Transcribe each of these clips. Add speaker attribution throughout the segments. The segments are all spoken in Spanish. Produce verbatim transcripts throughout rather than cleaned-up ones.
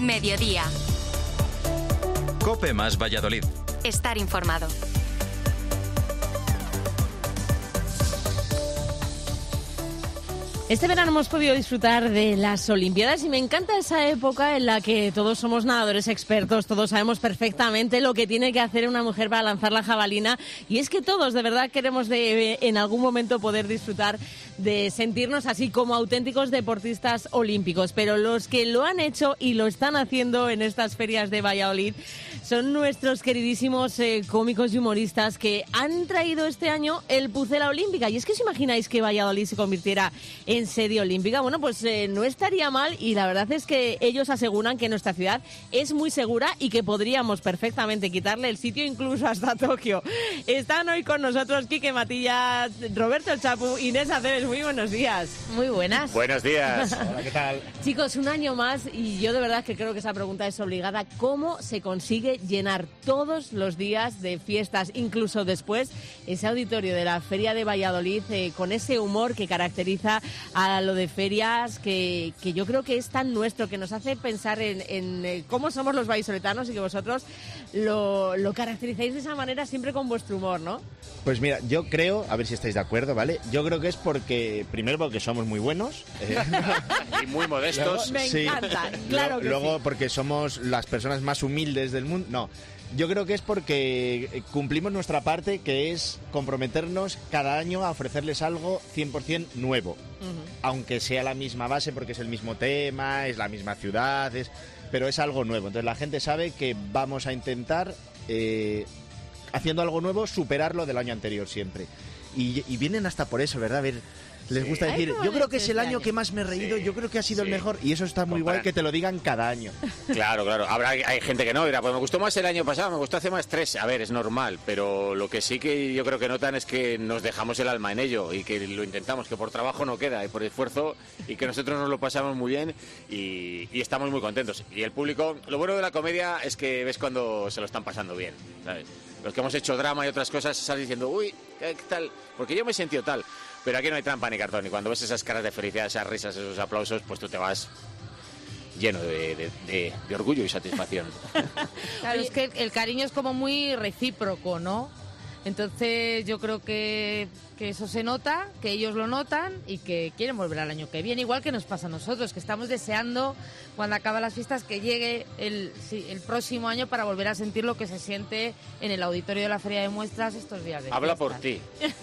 Speaker 1: Mediodía.
Speaker 2: COPE más Valladolid.
Speaker 1: Estar informado.
Speaker 3: Este verano hemos podido disfrutar de las Olimpiadas y me encanta esa época en la que todos somos nadadores expertos, todos sabemos perfectamente lo que tiene que hacer una mujer para lanzar la jabalina, y es que todos de verdad queremos de, en algún momento poder disfrutar de sentirnos así como auténticos deportistas olímpicos, pero los que lo han hecho y lo están haciendo en estas ferias de Valladolid son nuestros queridísimos eh, cómicos y humoristas que han traído este año el Pucela Olímpica. Y es que os imagináis que Valladolid se convirtiera en sede olímpica. Bueno, pues eh, no estaría mal, y la verdad es que ellos aseguran que nuestra ciudad es muy segura y que podríamos perfectamente quitarle el sitio incluso hasta Tokio. Están hoy con nosotros Quique Matilla, Roberto El Chapu, Inés Aceves. Muy buenos días.
Speaker 4: Muy buenas.
Speaker 5: Buenos días. Hola, ¿qué tal?
Speaker 3: Chicos, un año más, y yo de verdad que creo que esa pregunta es obligada. ¿Cómo se consigue llenar todos los días de fiestas, incluso después, ese auditorio de la Feria de Valladolid eh, con ese humor que caracteriza a lo de ferias, que, que yo creo que es tan nuestro, que nos hace pensar en, en eh, cómo somos los vallisoletanos, y que vosotros lo, lo caracterizáis de esa manera siempre con vuestro humor, ¿no?
Speaker 5: Pues mira, yo creo, a ver si estáis de acuerdo, ¿vale? Yo creo que es porque, primero porque somos muy buenos. Eh,
Speaker 6: y muy modestos.
Speaker 3: Luego, me
Speaker 5: sí.
Speaker 3: encanta, claro
Speaker 5: luego,
Speaker 3: que
Speaker 5: luego
Speaker 3: sí.
Speaker 5: porque somos las personas más humildes del mundo. No, yo creo que es porque cumplimos nuestra parte, que es comprometernos cada año a ofrecerles algo cien por ciento nuevo. Uh-huh. Aunque sea la misma base, porque es el mismo tema, es la misma ciudad, es, pero es algo nuevo. Entonces la gente sabe que vamos a intentar, eh, haciendo algo nuevo, superarlo del año anterior siempre. Y, y vienen hasta por eso, ¿verdad? A ver, les
Speaker 6: Sí.
Speaker 5: gusta decir,
Speaker 3: Ay,
Speaker 5: yo creo que es el
Speaker 3: este
Speaker 5: año
Speaker 3: año.
Speaker 5: que más me he reído,
Speaker 6: Sí.
Speaker 5: yo creo que ha sido
Speaker 6: Sí.
Speaker 5: el mejor, y eso está muy
Speaker 6: Comparan.
Speaker 5: guay que te lo digan cada año.
Speaker 6: Claro, claro. Habrá, hay gente que no, dirá, pues me gustó más el año pasado, me gustó hace más tres. A ver, es normal, pero lo que sí que yo creo que notan es que nos dejamos el alma en ello y que lo intentamos, que por trabajo no queda y por esfuerzo, y que nosotros nos lo pasamos muy bien y, y estamos muy contentos. Y el público, lo bueno de la comedia es que ves cuando se lo están pasando bien, ¿sabes? Los que hemos hecho drama y otras cosas salen diciendo, uy, ¿qué tal? Porque yo me he sentido tal. Pero aquí no hay trampa ni cartón, y cuando ves esas caras de felicidad, esas risas, esos aplausos, pues tú te vas lleno de, de, de, de orgullo y satisfacción.
Speaker 4: Claro, es que el cariño es como muy recíproco, ¿no? Entonces yo creo que, que eso se nota, que ellos lo notan y que quieren volver al año que viene, igual que nos pasa a nosotros, que estamos deseando, cuando acaban las fiestas, que llegue el, sí, el próximo año para volver a sentir lo que se siente en el auditorio de la Feria de Muestras estos días de
Speaker 6: Habla
Speaker 4: fiestas.
Speaker 6: por ti.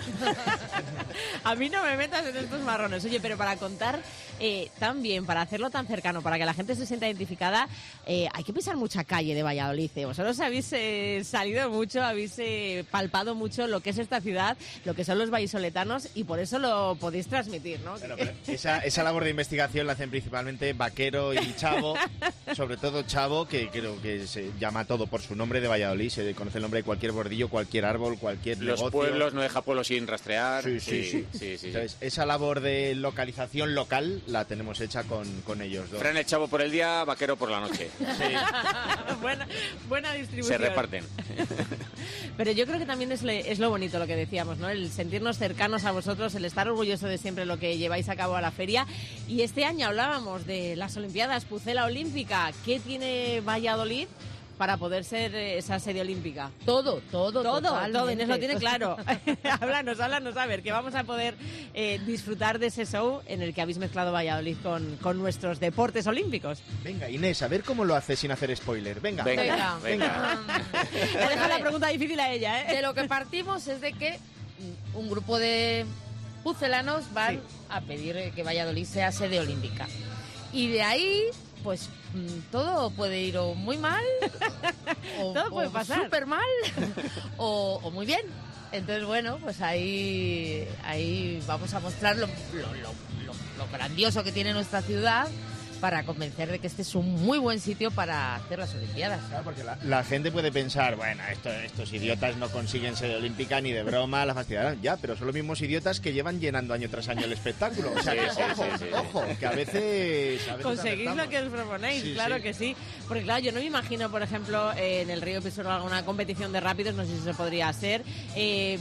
Speaker 3: A mí no me metas en estos marrones. Oye, pero para contar eh, tan bien, para hacerlo tan cercano, para que la gente se sienta identificada, eh, hay que pisar mucha calle de Valladolid. ¿eh? Vosotros habéis eh, salido mucho, habéis eh, palpado mucho lo que es esta ciudad, lo que son los vallisoletanos, y por eso lo podéis transmitir, ¿no?
Speaker 5: Bueno, pero esa, esa labor de investigación la hacen principalmente Vaquero y Chavo, sobre todo Chavo, que creo que se llama todo por su nombre de Valladolid, se conoce el nombre de cualquier bordillo, cualquier árbol, cualquier
Speaker 6: Los
Speaker 5: negocio.
Speaker 6: pueblos, no deja pueblos sin rastrear.
Speaker 5: Sí, sí, sí.
Speaker 6: sí, sí, sí.
Speaker 5: Entonces, esa labor de localización local la tenemos hecha con, con ellos dos.
Speaker 6: Fran el Chavo por el día, Vaquero por la noche.
Speaker 3: buena, buena distribución.
Speaker 6: Se reparten.
Speaker 3: Pero yo creo que también es, le, es lo bonito lo que decíamos, ¿no? El sentirnos cercanos a vosotros, el estar orgulloso de siempre lo que lleváis a cabo a la feria. Y este año hablábamos de las Olimpiadas, Pucela Olímpica. ¿Qué tiene Valladolid para poder ser esa sede olímpica?
Speaker 4: Todo, todo,
Speaker 3: Todo,
Speaker 4: totalmente.
Speaker 3: todo, Inés lo tiene claro. háblanos, háblanos, a ver, que vamos a poder eh, disfrutar de ese show en el que habéis mezclado Valladolid con, con nuestros deportes olímpicos.
Speaker 5: Venga, Inés, a ver cómo lo hace sin hacer spoiler. Venga.
Speaker 6: Venga,
Speaker 4: Venga,
Speaker 6: venga.
Speaker 3: Le dejo la pregunta difícil a ella, ¿eh?
Speaker 4: De lo que partimos es de que un grupo de pucelanos van
Speaker 5: Sí.
Speaker 4: a pedir que Valladolid sea sede olímpica. Y de ahí, pues mm, todo puede ir o muy mal, o,
Speaker 3: Todo puede
Speaker 4: o
Speaker 3: pasar.
Speaker 4: súper mal, o, o muy bien. Entonces, bueno, pues ahí, ahí vamos a mostrar lo, lo, lo, lo, lo grandioso que tiene nuestra ciudad, para convencer de que este es un muy buen sitio para hacer las Olimpiadas.
Speaker 5: Claro, porque la, la gente puede pensar, bueno, esto, estos idiotas no consiguen sede olímpica ni de broma, la fastidiarán. Ya, pero son los mismos idiotas que llevan llenando año tras año el espectáculo. O sea,
Speaker 6: Sí,
Speaker 5: que,
Speaker 6: sí,
Speaker 5: ojo,
Speaker 6: sí, sí.
Speaker 5: ojo, que a veces... A veces
Speaker 3: Conseguís lo
Speaker 5: acertamos.
Speaker 3: que os proponéis,
Speaker 5: Sí,
Speaker 3: claro
Speaker 5: sí.
Speaker 3: que sí. Porque claro, yo no me imagino, por ejemplo, eh, en el Río Pisuerga alguna competición de rápidos, no sé si se podría hacer. Eh,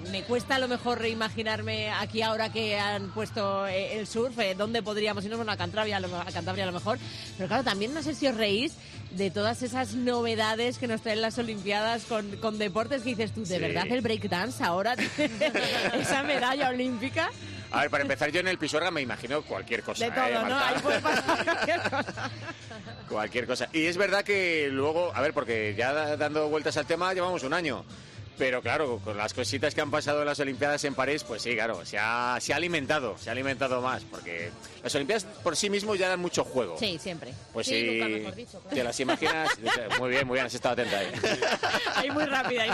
Speaker 3: me cuesta a lo mejor reimaginarme aquí ahora que han puesto eh, el surf, eh, dónde podríamos irnos, bueno, a Cantabria, a, lo, a Cantabria a lo mejor, pero claro, también no sé si os reís de todas esas novedades que nos traen las Olimpiadas con, con deportes que dices tú, ¿de sí. verdad el breakdance ahora tiene esa medalla olímpica?
Speaker 6: A ver, para empezar, yo en el Pisuerga me imagino cualquier cosa.
Speaker 3: De todo,
Speaker 6: ¿eh,
Speaker 3: ¿no? Ahí puede pasar cualquier cosa.
Speaker 6: Cualquier cosa. Y es verdad que luego, a ver, porque ya dando vueltas al tema llevamos un año. Pero claro, con las cositas que han pasado en las Olimpiadas en París, pues sí, claro, se ha, se ha alimentado, se ha alimentado más, porque las Olimpiadas por sí mismos ya dan mucho juego.
Speaker 3: Sí, siempre.
Speaker 6: Pues
Speaker 4: sí,
Speaker 6: sí,
Speaker 4: nunca mejor dicho, claro.
Speaker 6: Te las imaginas, muy bien, muy bien, has estado atenta ahí.
Speaker 3: Ahí muy rápida.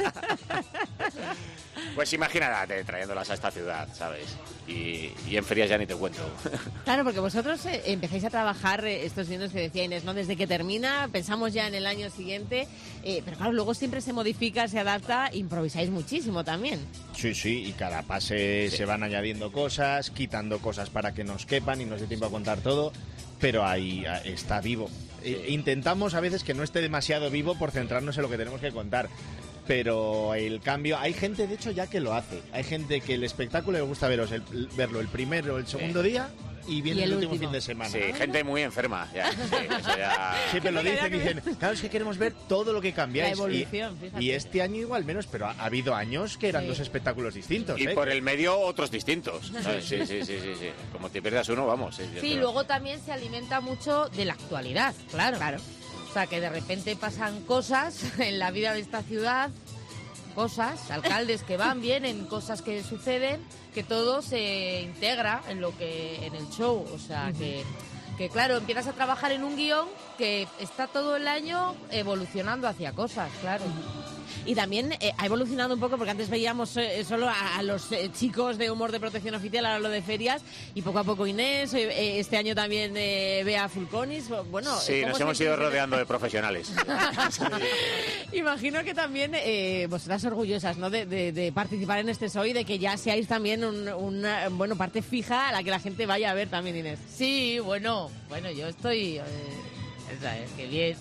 Speaker 6: Pues imagínate trayéndolas a esta ciudad, ¿sabes? Y, y en ferias ya ni te cuento.
Speaker 3: Claro, porque vosotros eh, empezáis a trabajar eh, estos dinos que decía Inés, ¿no? Desde que termina, pensamos ya en el año siguiente, eh, pero claro, luego siempre se modifica, se adapta, improvisáis muchísimo también.
Speaker 5: Sí, sí, y cada pase
Speaker 6: sí.
Speaker 5: se van añadiendo cosas, quitando cosas para que nos quepan y nos dé tiempo a contar todo, pero ahí está vivo. Sí. Intentamos a veces que no esté demasiado vivo por centrarnos en lo que tenemos que contar. Pero el cambio, hay gente de hecho ya que lo hace. Hay gente que el espectáculo le gusta veros el, verlo el primero o el segundo sí. día y viene ¿Y el, el último, último fin de semana.
Speaker 6: Sí, gente muy enferma. Ya, sí, eso ya...
Speaker 5: Siempre lo dicen, dicen, claro, es que queremos ver todo lo que cambiáis.
Speaker 3: La evolución,
Speaker 5: y, y este año igual menos, pero ha, ha habido años que eran sí. dos espectáculos distintos.
Speaker 6: Y
Speaker 5: ¿eh?
Speaker 6: por el medio otros distintos. ¿Sabes? Sí, sí, sí, sí, sí. Como te pierdas uno, vamos. Sí,
Speaker 4: sí luego también se alimenta mucho de la actualidad, claro. claro. O sea, que de repente pasan cosas en la vida de esta ciudad, cosas, alcaldes que van, vienen, cosas que suceden, que todo se integra en lo que en el show. O sea, uh-huh. que, que claro, empiezas a trabajar en un guión que está todo el año evolucionando hacia cosas, claro. Uh-huh.
Speaker 3: Y también eh, ha evolucionado un poco, porque antes veíamos eh, solo a, a los eh, chicos de humor de protección oficial, ahora lo de ferias, y poco a poco Inés, eh, este año también eh, Bea Fulconis, bueno...
Speaker 6: Sí, nos hemos ido rodeando de profesionales.
Speaker 3: Sí. Imagino que también eh, vosotras orgullosas, ¿no?, de, de, de participar en este show y de que ya seáis también un, una bueno, parte fija a la que la gente vaya a ver también, Inés.
Speaker 4: Sí, bueno, bueno, yo estoy... Eh... ¿Sabes? Qué bien.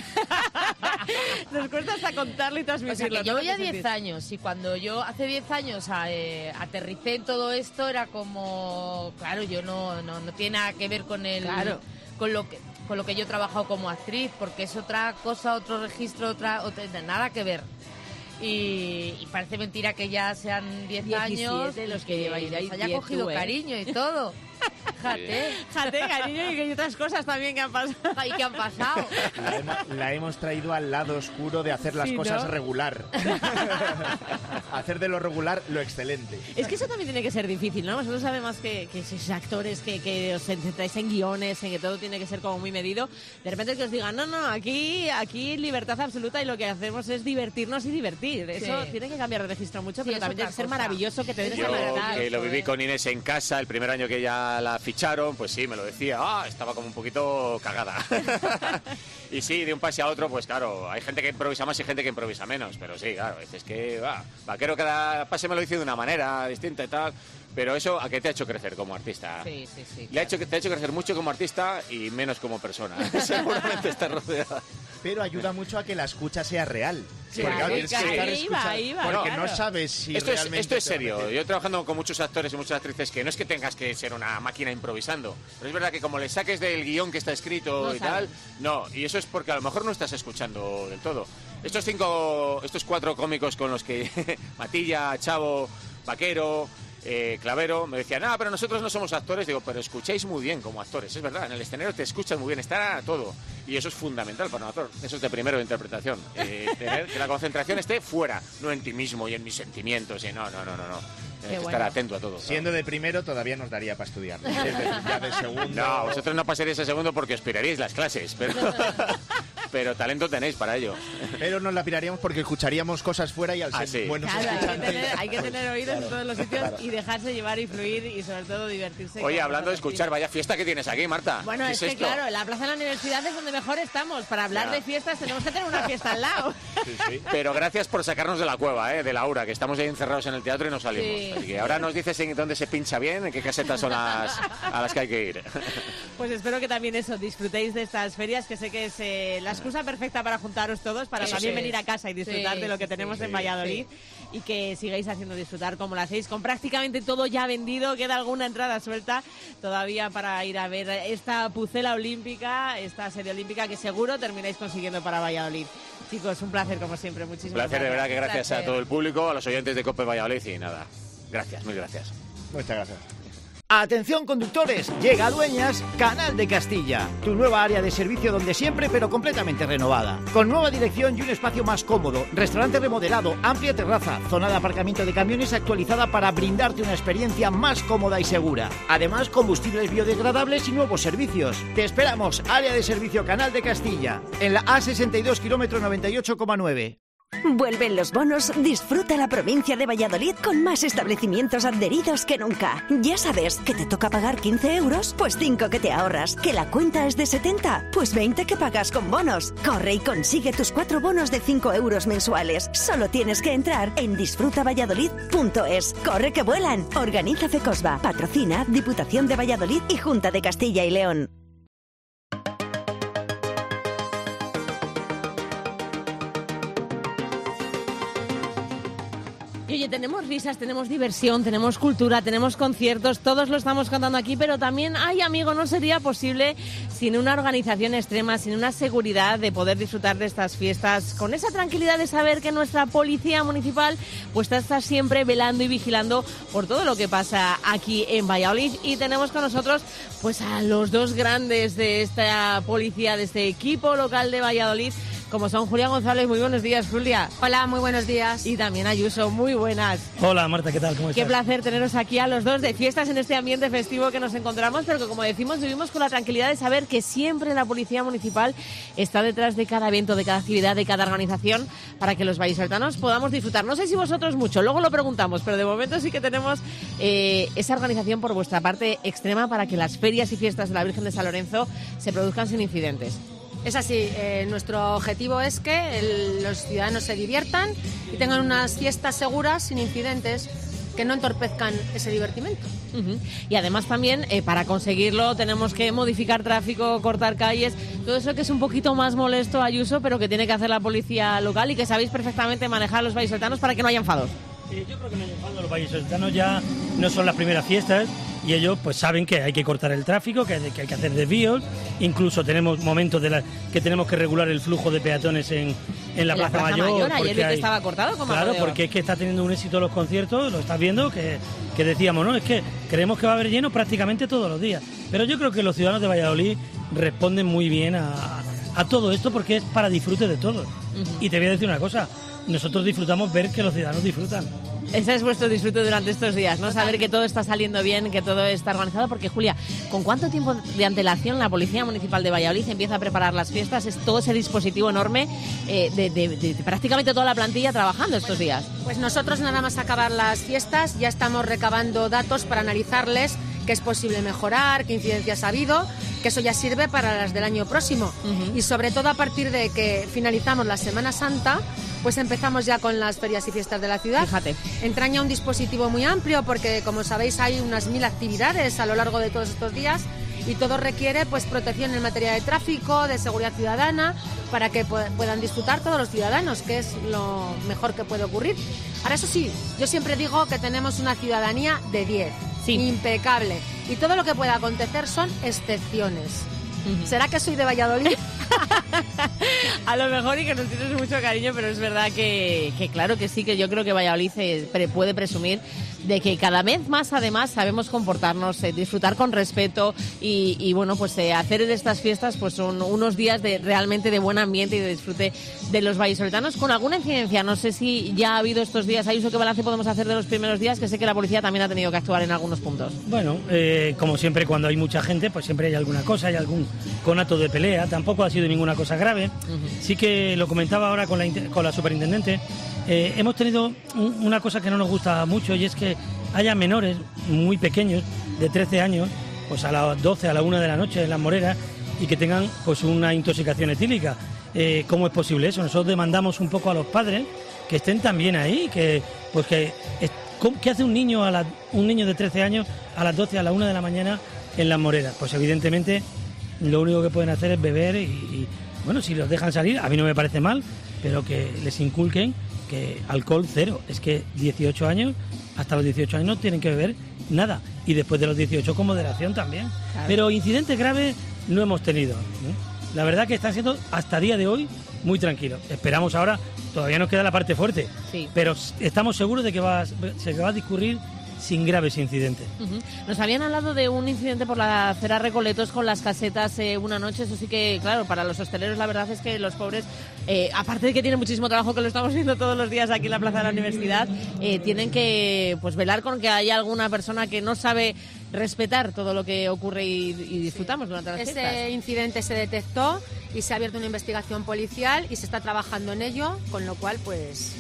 Speaker 3: Nos cuesta hasta contarlo y transmitirlo.
Speaker 4: O sea, que yo voy a diez años y cuando yo hace diez años eh, aterricé en todo esto era como, claro, yo no, no, no tiene nada que ver con el,
Speaker 3: claro.
Speaker 4: con lo que, con lo que yo he trabajado como actriz, porque es otra cosa, otro registro, otra, otra nada que ver. Y, y parece mentira que ya sean diez años
Speaker 3: los que lleváis
Speaker 4: ya haya cogido ¿eh? cariño y todo. Jate,
Speaker 3: jate, cariño, y que hay otras cosas también que han pasado.
Speaker 4: ¿Y que han pasado?
Speaker 5: La hemos, la hemos traído al lado oscuro de hacer las sí, cosas ¿no? regular. Hacer de lo regular lo excelente.
Speaker 3: Es que eso también tiene que ser difícil, ¿no? Vosotros sabemos que, que sois actores, que, que os centráis en guiones, en que todo tiene que ser como muy medido. De repente que os digan, no, no, aquí, aquí libertad absoluta y lo que hacemos es divertirnos y divertir. Eso sí. tiene que cambiar de registro mucho, sí, pero también tiene que ser maravilloso que te den esa libertad.
Speaker 6: Que lo viví con Inés en casa el primer año que ya la ficharon, pues sí, me lo decía, ah, estaba como un poquito cagada. Y sí, de un pase a otro, pues claro, hay gente que improvisa más y gente que improvisa menos, pero sí, claro, es que, va, Vaquero cada pase me lo hizo de una manera distinta y tal, pero eso, ¿a qué te ha hecho crecer como artista?
Speaker 4: Sí, sí, sí.
Speaker 6: Le
Speaker 4: Claro.
Speaker 6: ha hecho, te ha hecho crecer mucho como artista y menos como persona. Seguramente estás rodeada.
Speaker 5: Pero ayuda mucho a que la escucha sea real.
Speaker 6: Sí,
Speaker 5: porque
Speaker 6: claro,
Speaker 5: tienes que estar
Speaker 3: ahí va,
Speaker 5: escuchando,
Speaker 3: ahí va,
Speaker 5: porque
Speaker 3: claro.
Speaker 5: no sabes si
Speaker 6: esto
Speaker 5: realmente...
Speaker 6: Es, esto es
Speaker 5: te va a
Speaker 6: serio.
Speaker 5: meter.
Speaker 6: Yo trabajando con muchos actores y muchas actrices que no es que tengas que ser una máquina improvisando, pero es verdad que como le saques del guión que está escrito
Speaker 3: No
Speaker 6: y
Speaker 3: sabes.
Speaker 6: tal, no, y eso es porque a lo mejor no estás escuchando del todo. Estos cinco, estos cuatro cómicos con los que Matilla, Chavo, Vaquero, eh, Clavero, me decían, ah, pero nosotros no somos actores. Digo, pero escucháis muy bien como actores, es verdad, en el escenario te escuchas muy bien, está todo. Y eso es fundamental para un actor, eso es de primero de interpretación. Eh, tener que la concentración esté fuera, no en ti mismo y en mis sentimientos. Y no, no, no, no, no. Tienes que
Speaker 3: bueno.
Speaker 6: estar atento a todo.
Speaker 5: Siendo de primero todavía nos daría para estudiar. Ya de segundo...
Speaker 6: No, vosotros no pasaréis a segundo porque os piraríais las clases, pero, pero talento tenéis para ello.
Speaker 5: Pero nos la piraríamos porque escucharíamos cosas fuera y al
Speaker 6: Ah,
Speaker 5: ser
Speaker 6: sí.
Speaker 5: buenos
Speaker 3: Claro, hay que
Speaker 5: escuchantes...
Speaker 3: tener, hay que tener oídos
Speaker 5: Claro,
Speaker 3: en todos los sitios
Speaker 5: claro.
Speaker 3: y dejarse llevar y fluir y sobre todo divertirse.
Speaker 6: Oye,
Speaker 3: con
Speaker 6: hablando de
Speaker 3: cosas
Speaker 6: escuchar,
Speaker 3: así.
Speaker 6: vaya fiesta que tienes aquí, Marta.
Speaker 3: Bueno,
Speaker 6: ¿Qué
Speaker 3: es que
Speaker 6: esto?
Speaker 3: claro, la plaza de la universidad es donde mejor estamos. Para hablar
Speaker 6: Ya.
Speaker 3: de fiestas tenemos que tener una fiesta al lado.
Speaker 5: Sí, sí.
Speaker 6: Pero gracias por sacarnos de la cueva, ¿eh? De la aura, que estamos ahí encerrados en el teatro y no salimos.
Speaker 3: Sí,
Speaker 6: Así que
Speaker 3: sí.
Speaker 6: ahora nos dices en dónde se pincha bien, en qué casetas son las a las que hay que ir.
Speaker 3: Pues espero que también eso, disfrutéis de estas ferias, que sé que es eh, la excusa perfecta para juntaros todos, para
Speaker 6: Eso
Speaker 3: también
Speaker 6: sí.
Speaker 3: venir a casa y disfrutar
Speaker 4: Sí,
Speaker 3: de lo que
Speaker 4: sí,
Speaker 3: tenemos
Speaker 5: sí,
Speaker 3: en Valladolid.
Speaker 4: sí.
Speaker 3: y que sigáis haciendo disfrutar como lo hacéis, con prácticamente todo ya vendido, queda alguna entrada suelta todavía para ir a ver esta pucela olímpica, esta serie olímpica que seguro termináis consiguiendo para Valladolid. Chicos, un placer como siempre, muchísimas
Speaker 6: gracias. Un placer, de verdad que gracias
Speaker 3: placer.
Speaker 6: a todo el público, a los oyentes de COPE Valladolid y nada, gracias, mil gracias.
Speaker 5: Muchas gracias.
Speaker 1: Atención conductores, llega a Dueñas, Canal de Castilla, tu nueva área de servicio donde siempre pero completamente renovada. Con nueva dirección y un espacio más cómodo, restaurante remodelado, amplia terraza, zona de aparcamiento de camiones actualizada para brindarte una experiencia más cómoda y segura. Además, combustibles biodegradables y nuevos servicios. Te esperamos, área de servicio Canal de Castilla, en la A sesenta y dos, kilómetro noventa y ocho coma nueve.
Speaker 2: Vuelven los bonos, disfruta la provincia de Valladolid con más establecimientos adheridos que nunca. Ya sabes que te toca pagar quince euros, pues cinco que te ahorras. Que la cuenta es de setenta, pues veinte que pagas con bonos. Corre y consigue tus cuatro bonos de cinco euros mensuales. Solo tienes que entrar en disfruta valladolid punto es. Corre que vuelan. Organiza FECOSBA, patrocina Diputación de Valladolid y Junta de Castilla y León.
Speaker 3: Y oye, tenemos risas, tenemos diversión, tenemos cultura, tenemos conciertos, todos lo estamos contando aquí, pero también, ay amigo, no sería posible sin una organización extrema, sin una seguridad de poder disfrutar de estas fiestas, con esa tranquilidad de saber que nuestra policía municipal pues está siempre velando y vigilando por todo lo que pasa aquí en Valladolid. Y tenemos con nosotros pues a los dos grandes de esta policía, de este equipo local de Valladolid, como son Julia González. Muy buenos días, Julia.
Speaker 7: Hola, muy buenos días.
Speaker 3: Y también Ayuso, muy buenas.
Speaker 8: Hola, Marta, ¿qué tal? ¿Cómo estás?
Speaker 3: Qué placer teneros aquí a los dos de fiestas en este ambiente festivo que nos encontramos, pero que, como decimos, vivimos con la tranquilidad de saber que siempre la Policía Municipal está detrás de cada evento, de cada actividad, de cada organización, para que los vallisoletanos podamos disfrutar. No sé si vosotros mucho, luego lo preguntamos, pero de momento sí que tenemos eh, esa organización por vuestra parte extrema para que las ferias y fiestas de la Virgen de San Lorenzo se produzcan sin incidentes.
Speaker 7: Es así, eh, nuestro objetivo es que el, los ciudadanos se diviertan y tengan unas fiestas seguras, sin incidentes, que no entorpezcan ese divertimento.
Speaker 3: Uh-huh. Y además también, eh, para conseguirlo, tenemos que modificar tráfico, cortar calles, todo eso que es un poquito más molesto, Ayuso, pero que tiene que hacer la policía local y que sabéis perfectamente manejar los vallisoletanos para que no haya enfados.
Speaker 8: Eh, yo creo que no hay enfado, los vallisoletanos ya no son las primeras fiestas y ellos pues saben que hay que cortar el tráfico, que hay que, hay que hacer desvíos, incluso tenemos momentos de la, que tenemos que regular el flujo de peatones en, en la,
Speaker 3: en
Speaker 8: Plaza,
Speaker 3: la Plaza
Speaker 8: Mayor.
Speaker 3: Mayor ayer vi
Speaker 8: hay,
Speaker 3: que estaba cortado como
Speaker 8: Claro, porque es que está teniendo un éxito los conciertos, lo estás viendo, que, que decíamos, ¿no? Es que creemos que va a haber lleno prácticamente todos los días. Pero yo creo que los ciudadanos de Valladolid responden muy bien a, a todo esto porque es para disfrute de todos. Uh-huh. Y te voy a decir una cosa, nosotros disfrutamos ver que los ciudadanos disfrutan.
Speaker 3: Ese es vuestro disfrute durante estos días, ¿no? Saber que todo está saliendo bien, que todo está organizado, porque, Julia, ¿con cuánto tiempo de antelación la Policía Municipal de Valladolid empieza a preparar las fiestas? Es todo ese dispositivo enorme eh, de, de, de, de prácticamente toda la plantilla trabajando estos días.
Speaker 7: Pues nosotros, nada más acabar las fiestas, ya estamos recabando datos para analizarles qué es posible mejorar, qué incidencias ha habido, que eso ya sirve para las del año próximo. Uh-huh. Y sobre todo a partir de que finalizamos la Semana Santa, pues empezamos ya con las ferias y fiestas de la ciudad.
Speaker 3: Fíjate.
Speaker 7: Entraña un dispositivo muy amplio porque, como sabéis, hay unas mil actividades a lo largo de todos estos días y todo requiere pues protección en materia de tráfico, de seguridad ciudadana, para que puedan disfrutar todos los ciudadanos, que es lo mejor que puede ocurrir. Ahora, eso sí, yo siempre digo que tenemos una ciudadanía de diez, sí. Impecable, y todo lo que pueda acontecer son excepciones. Uh-huh. ¿Será que soy de Valladolid?
Speaker 3: A lo mejor, y que nos tienes mucho cariño, pero es verdad que, que claro que sí, que yo creo que Valladolid se pre, puede presumir de que cada vez más, además, sabemos comportarnos, eh, disfrutar con respeto y, y bueno, pues eh, hacer de estas fiestas pues son unos días de realmente de buen ambiente y de disfrute de los vallisoletanos, con alguna incidencia. No sé si ya ha habido estos días, Ayuso, ¿qué balance podemos hacer de los primeros días? Que sé que la policía también ha tenido que actuar en algunos puntos.
Speaker 8: Bueno, eh, como siempre, cuando hay mucha gente, pues siempre hay alguna cosa, hay algún conato de pelea, tampoco ha sido ninguna cosa grave. Uh-huh. Sí que lo comentaba ahora con la, con la superintendente, eh, hemos tenido un, una cosa que no nos gusta mucho, y es que haya menores muy pequeños, de trece años, pues a las doce, a la una de la noche en las Moreras, y que tengan pues una intoxicación etílica. Eh, ¿Cómo es posible eso? Nosotros demandamos un poco a los padres que estén también ahí, que pues que ¿qué hace un niño a la, un niño de trece años a las doce, a la una de la mañana en las Moreras? Pues evidentemente lo único que pueden hacer es beber y, y bueno, si los dejan salir, a mí no me parece mal, pero que les inculquen que alcohol cero. Es que dieciocho años, hasta los dieciocho años no tienen que beber nada. Y después de los dieciocho con moderación también. Claro. Pero incidentes graves no hemos tenido, ¿eh? La verdad que están siendo, hasta día de hoy, muy tranquilos. Esperamos ahora, todavía nos queda la parte fuerte, sí. pero estamos seguros de que va, se va a discurrir sin graves incidentes.
Speaker 3: Uh-huh. Nos habían hablado de un incidente por la acera Recoletos con las casetas eh, una noche. Eso sí que, claro, para los hosteleros la verdad es que los pobres, eh, aparte de que tienen muchísimo trabajo, que lo estamos viendo todos los días aquí en la Plaza de la Universidad, eh, tienen que pues velar con que haya alguna persona que no sabe respetar todo lo que ocurre y, y disfrutamos sí. durante las
Speaker 7: Ese
Speaker 3: fiestas.
Speaker 7: Ese incidente se detectó y se ha abierto una investigación policial y se está trabajando en ello, con lo cual pues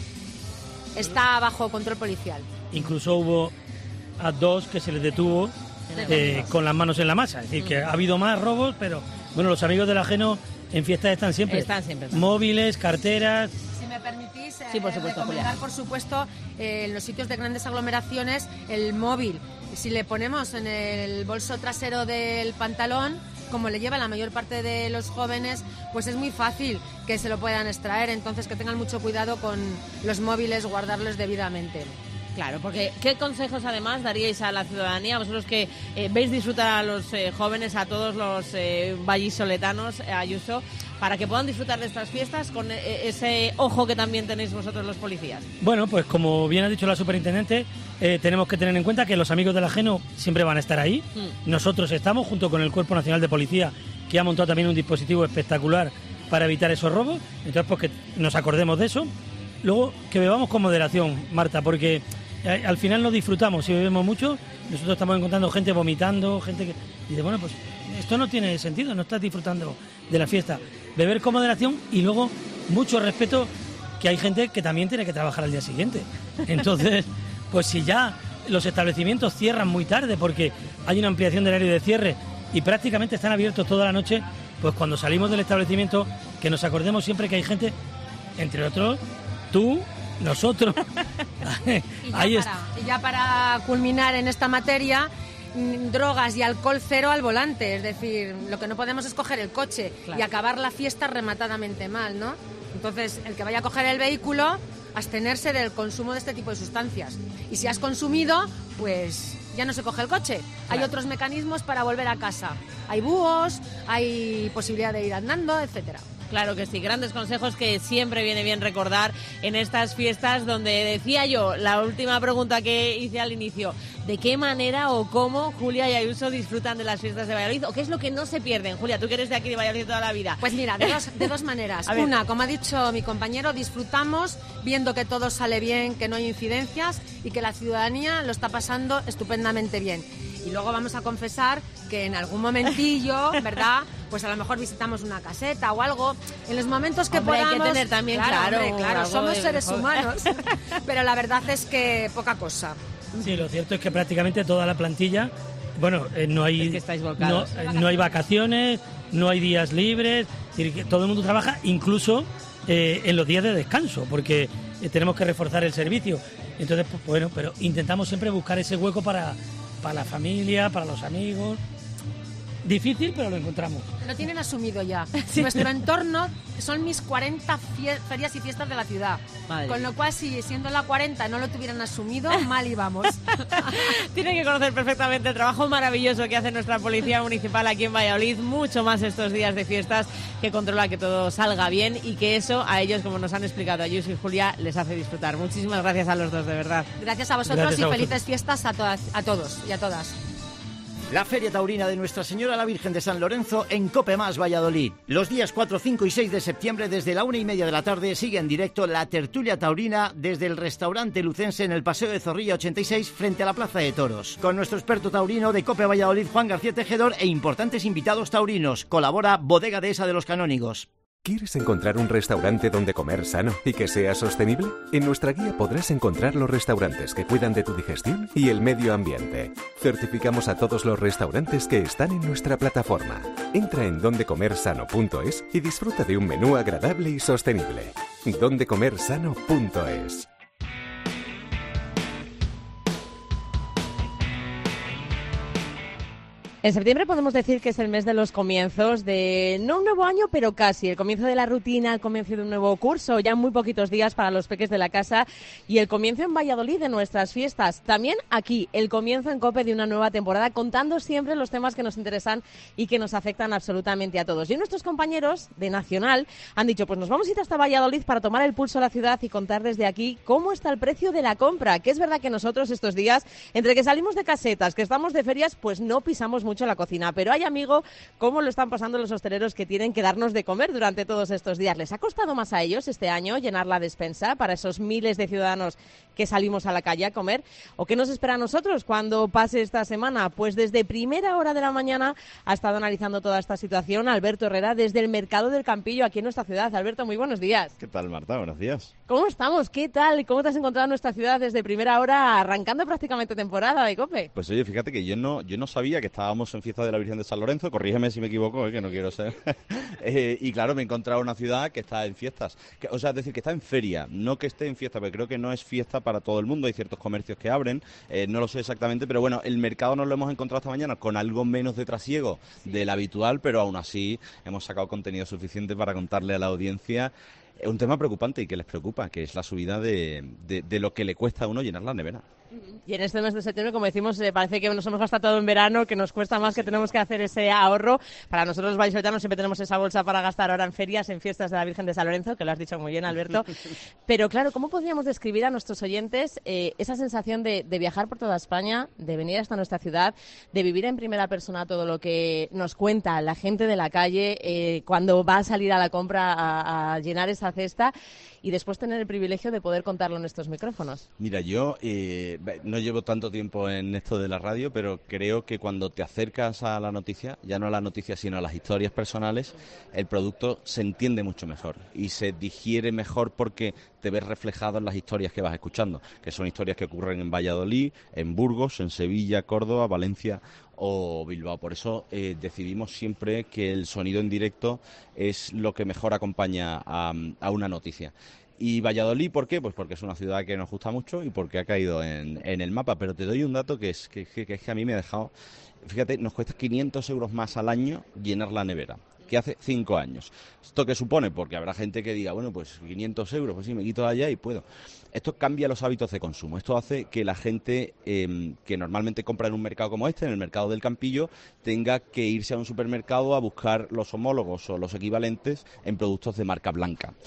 Speaker 7: está bajo control policial.
Speaker 8: Incluso hubo a dos que se les detuvo eh, con las manos en la masa. Es decir, que ha habido más robos, pero bueno, los amigos del ajeno en fiestas están siempre.
Speaker 3: Están siempre.
Speaker 8: Móviles, carteras.
Speaker 7: Si me permitís,
Speaker 3: sí, por supuesto,
Speaker 7: recomendar,
Speaker 3: Julia.
Speaker 7: por supuesto, eh, en los sitios de grandes aglomeraciones, el móvil. Si le ponemos en el bolso trasero del pantalón, como le lleva la mayor parte de los jóvenes, pues es muy fácil que se lo puedan extraer. Entonces, que tengan mucho cuidado con los móviles, guardarlos debidamente.
Speaker 3: Claro, porque ¿qué consejos además daríais a la ciudadanía, vosotros que eh, veis disfrutar a los eh, jóvenes, a todos los eh, vallisoletanos, eh, Ayuso, para que puedan disfrutar de estas fiestas con eh, ese ojo que también tenéis vosotros los policías?
Speaker 8: Bueno, pues como bien ha dicho la superintendente, eh, tenemos que tener en cuenta que los amigos del ajeno siempre van a estar ahí. Mm. Nosotros estamos junto con el Cuerpo Nacional de Policía, que ha montado también un dispositivo espectacular para evitar esos robos. Entonces, pues que nos acordemos de eso. Luego, que bebamos con moderación, Marta, porque al final no disfrutamos. Si bebemos mucho, nosotros estamos encontrando gente vomitando, gente que dice, bueno, pues esto no tiene sentido, no estás disfrutando de la fiesta. Beber con moderación y luego mucho respeto, que hay gente que también tiene que trabajar al día siguiente. Entonces, pues si ya los establecimientos cierran muy tarde porque hay una ampliación del horario de cierre y prácticamente están abiertos toda la noche, pues cuando salimos del establecimiento, que nos acordemos siempre que hay gente, entre otros, tú, nosotros.
Speaker 7: y, ya Ahí para, y ya para culminar en esta materia, drogas y alcohol cero al volante. Es decir, lo que no podemos es coger el coche claro. y acabar la fiesta rematadamente mal, ¿no? Entonces, el que vaya a coger el vehículo, abstenerse del consumo de este tipo de sustancias. Y si has consumido, pues ya no se coge el coche. Claro. Hay otros mecanismos para volver a casa. Hay búhos, hay posibilidad de ir andando, etcétera.
Speaker 3: Claro que sí, grandes consejos que siempre viene bien recordar en estas fiestas donde decía yo, la última pregunta que hice al inicio, ¿de qué manera o cómo Julia y Ayuso disfrutan de las fiestas de Valladolid? ¿O qué es lo que no se pierden? Julia, tú que eres de aquí de Valladolid toda la vida.
Speaker 7: Pues mira, de dos, de dos maneras. Una, como ha dicho mi compañero, disfrutamos viendo que todo sale bien, que no hay incidencias y que la ciudadanía lo está pasando estupendamente bien. Y luego vamos a confesar que en algún momentillo, ¿verdad? Pues a lo mejor visitamos una caseta o algo. En los momentos que
Speaker 3: hombre,
Speaker 7: podamos...
Speaker 3: hay que tener también, claro,
Speaker 7: claro, claro somos seres
Speaker 3: mejor.
Speaker 7: humanos. Pero la verdad es que poca cosa.
Speaker 8: Sí, lo cierto es que prácticamente toda la plantilla, bueno, eh, no hay...
Speaker 3: Es que estáis volcados.
Speaker 8: No, eh, no hay vacaciones, no hay días libres, es decir, que todo el mundo trabaja, incluso eh, en los días de descanso, porque eh, tenemos que reforzar el servicio. Entonces, pues bueno, pero intentamos siempre buscar ese hueco para... para la familia, para los amigos. Difícil, pero lo encontramos.
Speaker 7: Lo tienen asumido ya. Sí. Nuestro entorno son mis cuarenta fie- ferias y fiestas de la ciudad. Madre. Con lo cual, si siendo la cuarenta no lo tuvieran asumido, mal íbamos.
Speaker 3: Tienen que conocer perfectamente el trabajo maravilloso que hace nuestra Policía Municipal aquí en Valladolid, mucho más estos días de fiestas, que controla que todo salga bien y que eso a ellos, como nos han explicado Ayuso y Julia, les hace disfrutar. Muchísimas gracias a los dos, de verdad.
Speaker 7: Gracias a vosotros gracias a y vosotros. Felices fiestas a, todas, a todos y a todas.
Speaker 1: La Feria Taurina de Nuestra Señora la Virgen de San Lorenzo en Cope Más Valladolid. Los días cuatro, cinco y seis de septiembre, desde la una y media de la tarde, sigue en directo la tertulia taurina desde el restaurante lucense en el Paseo de Zorrilla ochenta y seis frente a la Plaza de Toros. Con nuestro experto taurino de Cope Valladolid, Juan García Tejedor, e importantes invitados taurinos. Colabora Bodega Dehesa de los Canónigos.
Speaker 9: ¿Quieres encontrar un restaurante donde comer sano y que sea sostenible? En nuestra guía podrás encontrar los restaurantes que cuidan de tu digestión y el medio ambiente. Certificamos a todos los restaurantes que están en nuestra plataforma. Entra en donde comer sano punto es y disfruta de un menú agradable y sostenible. donde comer sano punto es.
Speaker 3: En septiembre podemos decir que es el mes de los comienzos de, no un nuevo año, pero casi. El comienzo de la rutina, el comienzo de un nuevo curso, ya en muy poquitos días para los peques de la casa y el comienzo en Valladolid de nuestras fiestas. También aquí, el comienzo en COPE de una nueva temporada, contando siempre los temas que nos interesan y que nos afectan absolutamente a todos. Y nuestros compañeros de Nacional han dicho, pues nos vamos a ir hasta Valladolid para tomar el pulso a la ciudad y contar desde aquí cómo está el precio de la compra. Que es verdad que nosotros estos días, entre que salimos de casetas, que estamos de ferias, pues no pisamos mucho la cocina, pero hay, amigo, cómo lo están pasando los hosteleros que tienen que darnos de comer durante todos estos días. ¿Les ha costado más a ellos este año llenar la despensa para esos miles de ciudadanos que salimos a la calle a comer? ¿O qué nos espera a nosotros cuando pase esta semana? Pues desde primera hora de la mañana ha estado analizando toda esta situación Alberto Herrera desde el Mercado del Campillo aquí en nuestra ciudad. Alberto, muy buenos días.
Speaker 10: ¿Qué tal, Marta? Buenos días.
Speaker 3: ¿Cómo estamos? ¿Qué tal? ¿Cómo te has encontrado en nuestra ciudad desde primera hora, arrancando prácticamente temporada de COPE?
Speaker 10: Pues oye, fíjate que yo no, yo no sabía que estábamos en fiesta de la Virgen de San Lorenzo, corrígeme si me equivoco, eh, que no quiero ser. eh, y claro, me he encontrado una ciudad que está en fiestas, que, o sea, es decir, que está en feria, no que esté en fiesta, porque creo que no es fiesta para todo el mundo, hay ciertos comercios que abren, eh, no lo sé exactamente, pero bueno, el mercado nos lo hemos encontrado esta mañana con algo menos de trasiego del habitual, pero aún así hemos sacado contenido suficiente para contarle a la audiencia un tema preocupante y que les preocupa, que es la subida de, de, de lo que le cuesta a uno llenar la nevera.
Speaker 3: Y en este mes de septiembre, como decimos, eh, parece que nos hemos gastado todo en verano, que nos cuesta más, que tenemos que hacer ese ahorro. Para nosotros los vallisoletanos siempre tenemos esa bolsa para gastar ahora en ferias, en fiestas de la Virgen de San Lorenzo, que lo has dicho muy bien, Alberto. Pero claro, ¿cómo podríamos describir a nuestros oyentes eh, esa sensación de, de viajar por toda España, de venir hasta nuestra ciudad, de vivir en primera persona todo lo que nos cuenta la gente de la calle eh, cuando va a salir a la compra a, a llenar esa cesta y después tener el privilegio de poder contarlo en estos micrófonos?
Speaker 10: Mira, yo eh, no llevo tanto tiempo en esto de la radio, pero creo que cuando te acercas a la noticia, ya no a la noticia sino a las historias personales, el producto se entiende mucho mejor y se digiere mejor porque te ves reflejado en las historias que vas escuchando, que son historias que ocurren en Valladolid, en Burgos, en Sevilla, Córdoba, Valencia o Bilbao. Por eso eh, decidimos siempre que el sonido en directo es lo que mejor acompaña a, a una noticia. Y Valladolid, ¿por qué? Pues porque es una ciudad que nos gusta mucho y porque ha caído en, en el mapa. Pero te doy un dato que es que, que, que es que a mí me ha dejado... Fíjate, nos cuesta quinientos euros más al año llenar la nevera que hace cinco años. ¿Esto qué supone? Porque habrá gente que diga, bueno, pues quinientos euros, pues sí, me quito de allá y puedo. Esto cambia los hábitos de consumo. Esto hace que la gente eh, que normalmente compra en un mercado como este, en el mercado del Campillo, tenga que irse a un supermercado a buscar los homólogos o los equivalentes en productos de marca blanca.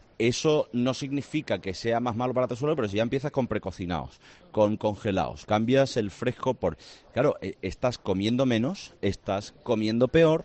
Speaker 10: Eso no significa que sea más malo para tu suelo, pero si ya empiezas con precocinados, con congelados, cambias el fresco por... Claro, eh, estás comiendo menos, estás comiendo peor.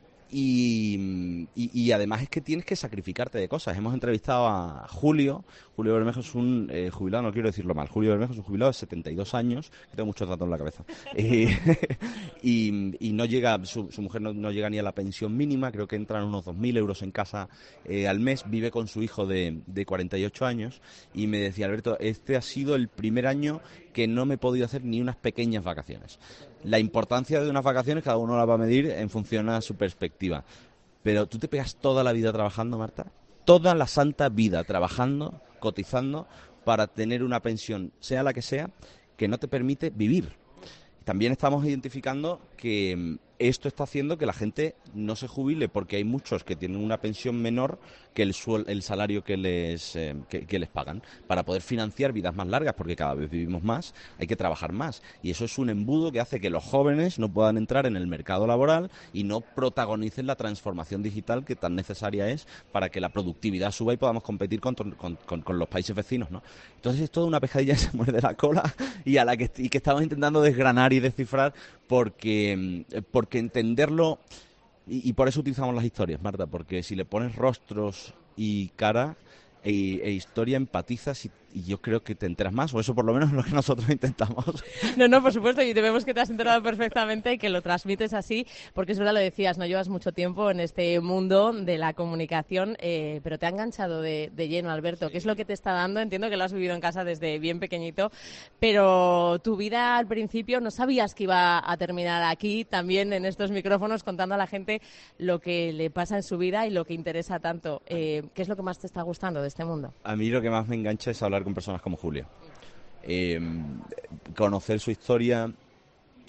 Speaker 10: Y, y, y además es que tienes que sacrificarte de cosas. Hemos entrevistado a Julio. Julio Bermejo es un eh, jubilado, no quiero decirlo mal. Julio Bermejo es un jubilado de setenta y dos años, que tengo mucho datos en la cabeza. Eh, y, y no llega, su, su mujer no, no llega ni a la pensión mínima, creo que entran unos dos mil euros en casa eh, al mes. Vive con su hijo de, de cuarenta y ocho años. Y me decía, Alberto, este ha sido el primer año que no me he podido hacer ni unas pequeñas vacaciones. La importancia de unas vacaciones cada uno la va a medir en función a su perspectiva. Pero tú te pegas toda la vida trabajando, Marta, toda la santa vida trabajando, cotizando, para tener una pensión, sea la que sea, que no te permite vivir. También estamos identificando que esto está haciendo que la gente no se jubile, porque hay muchos que tienen una pensión menor que el, suel, el salario que les, eh, que, que les pagan. Para poder financiar vidas más largas, porque cada vez vivimos más, hay que trabajar más. Y eso es un embudo que hace que los jóvenes no puedan entrar en el mercado laboral y no protagonicen la transformación digital que tan necesaria es para que la productividad suba y podamos competir con, con, con, con los países vecinos, ¿no? Entonces es toda una pescadilla que se muerde la cola y a la que, y que estamos intentando desgranar y descifrar porque, porque entenderlo, y, y por eso utilizamos las historias, Marta, porque si le pones rostros y cara e, e historia, empatizas y, y yo creo que te enteras más, o eso por lo menos es lo que nosotros intentamos.
Speaker 3: No, no, por supuesto, y te vemos que te has enterado perfectamente y que lo transmites así, porque es verdad, lo decías, no llevas mucho tiempo en este mundo de la comunicación, eh, pero te ha enganchado de, de lleno, Alberto. ¿Qué es lo que te está dando? Entiendo que lo has vivido en casa desde bien pequeñito, pero tu vida al principio no sabías que iba a terminar aquí, también en estos micrófonos, contando a la gente lo que le pasa en su vida y lo que interesa tanto. Eh, ¿Qué es lo que más te está gustando de este mundo?
Speaker 10: A mí lo que más me engancha es hablar con personas como Julio. Eh, conocer su historia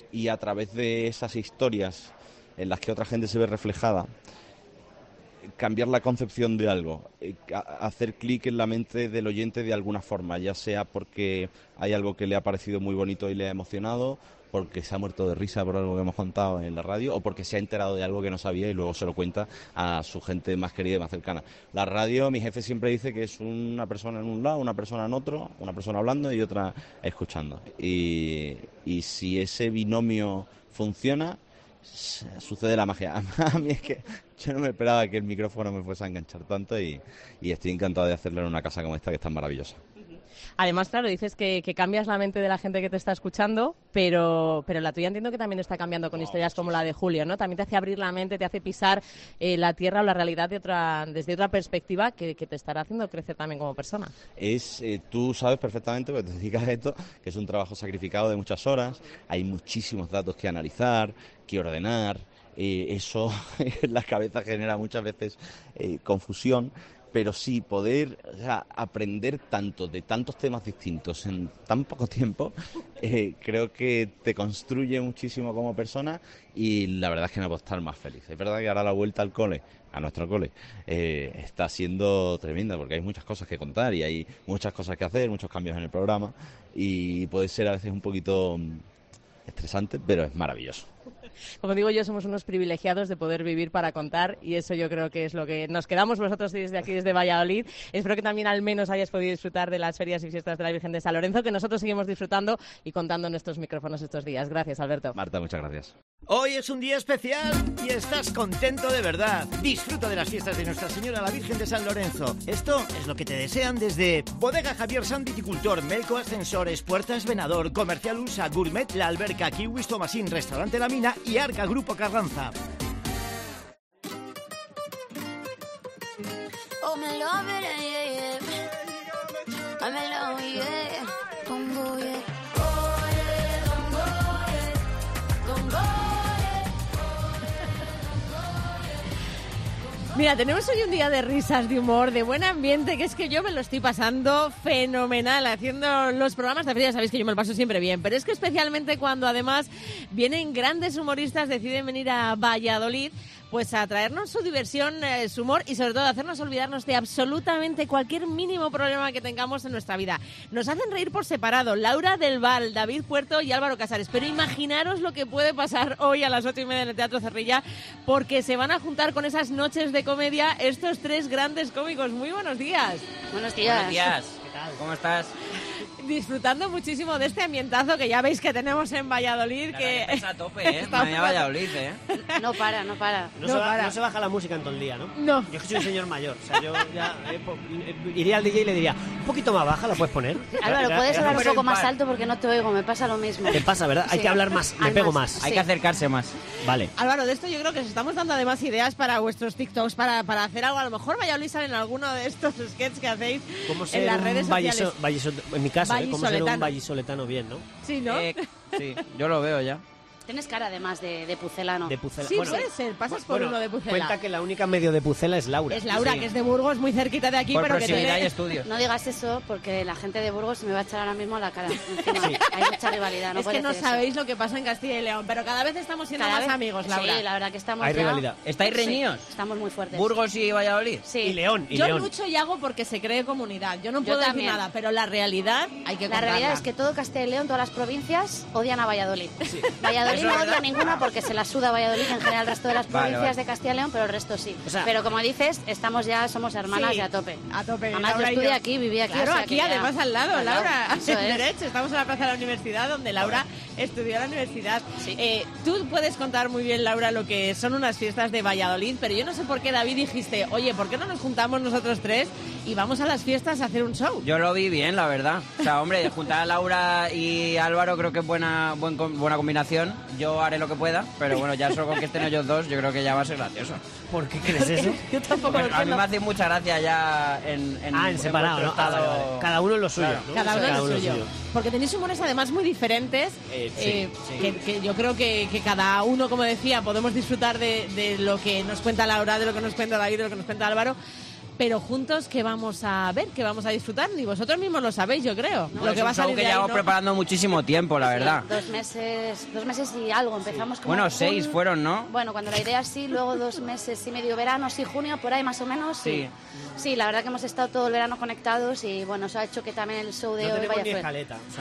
Speaker 10: y a través de esas historias en las que otra gente se ve reflejada, cambiar la concepción de algo, eh, hacer clic en la mente del oyente de alguna forma, ya sea porque hay algo que le ha parecido muy bonito y le ha emocionado, porque se ha muerto de risa por algo que hemos contado en la radio, o porque se ha enterado de algo que no sabía y luego se lo cuenta a su gente más querida y más cercana. La radio, mi jefe siempre dice que es una persona en un lado, una persona en otro, una persona hablando y otra escuchando. Y, y si ese binomio funciona, sucede la magia. A mí es que yo no me esperaba que el micrófono me fuese a enganchar tanto y, y estoy encantado de hacerlo en una casa como esta, que es tan maravillosa.
Speaker 11: Además, claro, dices que, que cambias la mente de la gente que te está escuchando, pero, pero la tuya entiendo que también está cambiando con historias como la de Julio, ¿no? También te hace abrir la mente, te hace pisar eh, la tierra o la realidad de otra, desde otra perspectiva que, que te estará haciendo crecer también como persona.
Speaker 10: Es, eh, tú sabes perfectamente, porque te dedicas a esto, que es un trabajo sacrificado de muchas horas, hay muchísimos datos que analizar, que ordenar, eh, eso en la cabeza genera muchas veces eh, confusión. Pero sí, poder o sea, aprender tanto de tantos temas distintos en tan poco tiempo, eh, creo que te construye muchísimo como persona y la verdad es que no puedo estar más feliz. Es verdad que ahora la vuelta al cole, a nuestro cole, eh, está siendo tremenda porque hay muchas cosas que contar y hay muchas cosas que hacer, muchos cambios en el programa y puede ser a veces un poquito estresante, pero es maravilloso.
Speaker 11: Como digo yo, somos unos privilegiados de poder vivir para contar y eso yo creo que es lo que nos quedamos vosotros desde aquí, desde Valladolid. Espero que también al menos hayáis podido disfrutar de las ferias y fiestas de la Virgen de San Lorenzo, que nosotros seguimos disfrutando y contando en nuestros micrófonos estos días. Gracias, Alberto.
Speaker 10: Marta, muchas gracias.
Speaker 1: Hoy es un día especial y estás contento de verdad. Disfruta de las fiestas de Nuestra Señora la Virgen de San Lorenzo. Esto es lo que te desean desde Bodega Javier San Viticultor, Melco Ascensores, Puertas Venador, Comercial Usa, Gourmet La Alberca, Kiwis Tomasín, Restaurante La Mina y Arca Grupo Carranza.
Speaker 12: Oh, me love it, yeah, yeah. I'm alone, yeah. Congo, yeah. Oh, yeah, Congo, yeah. Congo, yeah.
Speaker 3: Mira, tenemos hoy un día de risas, de humor, de buen ambiente, que es que yo me lo estoy pasando fenomenal haciendo los programas de feria. Sabéis que yo me lo paso siempre bien, pero es que especialmente cuando además vienen grandes humoristas, deciden venir a Valladolid, pues a traernos su diversión, eh, su humor y sobre todo a hacernos olvidarnos de absolutamente cualquier mínimo problema que tengamos en nuestra vida. Nos hacen reír por separado Laura del Val, David Puerto y Álvaro Casares, pero imaginaros lo que puede pasar hoy a las ocho y media en el Teatro Cerrilla, porque se van a juntar con esas noches de comedia estos tres grandes cómicos. Muy buenos días.
Speaker 13: Buenos días.
Speaker 14: Buenos días. ¿Qué tal? ¿Cómo estás?
Speaker 3: Disfrutando muchísimo de este ambientazo que ya veis que tenemos en Valladolid.
Speaker 14: La
Speaker 3: que
Speaker 14: está a tope, ¿eh? Madre mía, Valladolid, ¿eh?
Speaker 13: No para, no para.
Speaker 15: No,
Speaker 3: No
Speaker 15: se va-
Speaker 3: para.
Speaker 15: no se baja la música en todo el día, ¿no?
Speaker 3: No.
Speaker 15: Yo que soy un señor mayor, o sea, yo ya eh, po- eh, iría al D J y le diría, un poquito más baja, ¿la puedes poner?
Speaker 13: Álvaro,
Speaker 15: Ya-
Speaker 13: puedes
Speaker 15: ya-
Speaker 13: hablar un
Speaker 15: ya-
Speaker 13: poco más alto porque no te oigo, me pasa lo mismo.
Speaker 15: Te pasa, ¿verdad? Hay
Speaker 13: Sí.
Speaker 15: que hablar más, me
Speaker 13: Hay
Speaker 15: pego más.
Speaker 14: Hay
Speaker 13: Sí.
Speaker 14: que acercarse más.
Speaker 15: Vale.
Speaker 3: Álvaro, de esto yo creo que os estamos dando además ideas para vuestros TikToks, para, para hacer algo. A lo mejor Valladolid sale en alguno de estos sketches que hacéis
Speaker 15: ¿Cómo ser
Speaker 3: en las
Speaker 15: un
Speaker 3: redes
Speaker 15: valliso-
Speaker 3: sociales.
Speaker 15: valliso- en mi caso, ¿eh? ¿Cómo ser un
Speaker 3: Vallisoletano.
Speaker 15: vallisoletano bien, no?
Speaker 3: Sí, ¿no?
Speaker 14: Eh, sí, yo lo veo ya.
Speaker 13: Tienes cara además de, de pucelano.
Speaker 15: De Pucela.
Speaker 3: Sí,
Speaker 15: Bueno,
Speaker 3: puede ser. Pasas por
Speaker 15: bueno,
Speaker 3: uno de Pucela.
Speaker 15: Cuenta que la única medio de Pucela es Laura.
Speaker 3: Es Laura,
Speaker 15: Sí.
Speaker 3: que es de Burgos, muy cerquita de aquí,
Speaker 14: Por
Speaker 3: pero que
Speaker 14: proximidad y
Speaker 3: tiene...
Speaker 14: estudios.
Speaker 13: No digas eso porque la gente de Burgos se me va a echar ahora mismo a la cara. Encima, hay mucha rivalidad, no
Speaker 3: es que
Speaker 13: puede
Speaker 3: no
Speaker 13: ser eso.
Speaker 3: sabéis lo que pasa en Castilla y León, pero cada vez estamos siendo
Speaker 13: Cada
Speaker 3: más
Speaker 13: vez-
Speaker 3: amigos, Laura.
Speaker 13: Sí, la verdad que estamos
Speaker 15: Hay
Speaker 13: ya-
Speaker 15: rivalidad.
Speaker 14: ¿Estáis reñidos?
Speaker 13: Sí, estamos muy fuertes.
Speaker 14: ¿Burgos y Valladolid?
Speaker 13: Sí.
Speaker 15: Y León, y
Speaker 3: Yo
Speaker 15: León.
Speaker 3: lucho y hago porque se cree comunidad. Yo no
Speaker 13: Yo
Speaker 3: puedo decir
Speaker 13: también.
Speaker 3: nada, pero la realidad hay que
Speaker 13: La realidad
Speaker 3: contarla.
Speaker 13: es que todo Castilla y León, todas las provincias, odian a Valladolid. Valladolid
Speaker 14: Eso
Speaker 13: no
Speaker 14: es
Speaker 13: odia
Speaker 14: verdad.
Speaker 13: a ninguna porque se la suda Valladolid en general el resto de las
Speaker 14: Vale,
Speaker 13: provincias
Speaker 14: vale.
Speaker 13: de Castilla y León, pero el resto sí.
Speaker 15: O sea-
Speaker 13: pero como dices, estamos ya, somos hermanas
Speaker 3: Sí,
Speaker 13: de a tope.
Speaker 3: A tope.
Speaker 13: Además,
Speaker 3: Laura
Speaker 13: yo
Speaker 3: y
Speaker 13: estudié aquí, viví aquí.
Speaker 3: Claro,
Speaker 13: o sea
Speaker 3: aquí
Speaker 13: que ya-
Speaker 3: además al lado,
Speaker 13: al
Speaker 3: Laura.
Speaker 13: Eso
Speaker 3: En
Speaker 13: es.
Speaker 3: Derecho, estamos en la Plaza de la Universidad, donde Laura estudió en la universidad.
Speaker 13: Sí.
Speaker 3: Eh, tú puedes contar muy bien, Laura, lo que son unas fiestas de Valladolid, pero yo no sé por qué, David, dijiste, oye, ¿por qué no nos juntamos nosotros tres y vamos a las fiestas a hacer un show?
Speaker 14: Yo lo vi bien, la verdad. O sea, hombre, juntar a Laura y Álvaro creo que es buena, buen com- buena combinación. Yo haré lo que pueda, pero bueno, ya solo con que estén ellos dos, yo creo que ya va a ser gracioso.
Speaker 15: ¿Por qué crees eso?
Speaker 3: Yo tampoco
Speaker 14: Pues
Speaker 3: lo
Speaker 14: a mí
Speaker 3: entiendo.
Speaker 14: me hace mucha gracia ya en, en,
Speaker 15: Ah, en separado, ¿no?
Speaker 14: vuestro
Speaker 15: Ah, vale,
Speaker 14: estado.
Speaker 15: vale. Cada uno en lo suyo,
Speaker 14: Claro.
Speaker 15: ¿no?
Speaker 3: Cada
Speaker 15: O
Speaker 3: uno
Speaker 15: sea,
Speaker 3: lo suyo. Porque tenéis humores además muy diferentes,
Speaker 15: Eh, sí,
Speaker 3: eh,
Speaker 15: sí.
Speaker 3: Que, que yo creo que, que cada uno, como decía, podemos disfrutar de, de lo que nos cuenta Laura, de lo que nos cuenta David, de lo que nos cuenta Álvaro. pero juntos, ¿qué vamos a ver? ¿Qué vamos a disfrutar? Ni vosotros mismos lo sabéis, yo creo.
Speaker 14: No,
Speaker 3: lo
Speaker 14: es
Speaker 3: que va a
Speaker 14: un show
Speaker 3: salir
Speaker 14: que
Speaker 3: de ahí,
Speaker 14: llevamos
Speaker 3: ¿no?
Speaker 14: preparando muchísimo tiempo, la verdad.
Speaker 13: Dos meses, dos meses y algo. Empezamos como
Speaker 14: Bueno,
Speaker 13: en
Speaker 14: seis
Speaker 13: jun-
Speaker 14: fueron, ¿no?
Speaker 13: Bueno, cuando la idea sí, luego dos meses y medio verano, sí, junio, por ahí más o menos. Sí. Sí, la verdad que hemos estado todo el verano conectados y bueno, eso ha hecho que también el show de
Speaker 15: No
Speaker 13: hoy
Speaker 15: tenemos
Speaker 13: vaya
Speaker 15: ni
Speaker 13: fuerte.
Speaker 15: escaleta. O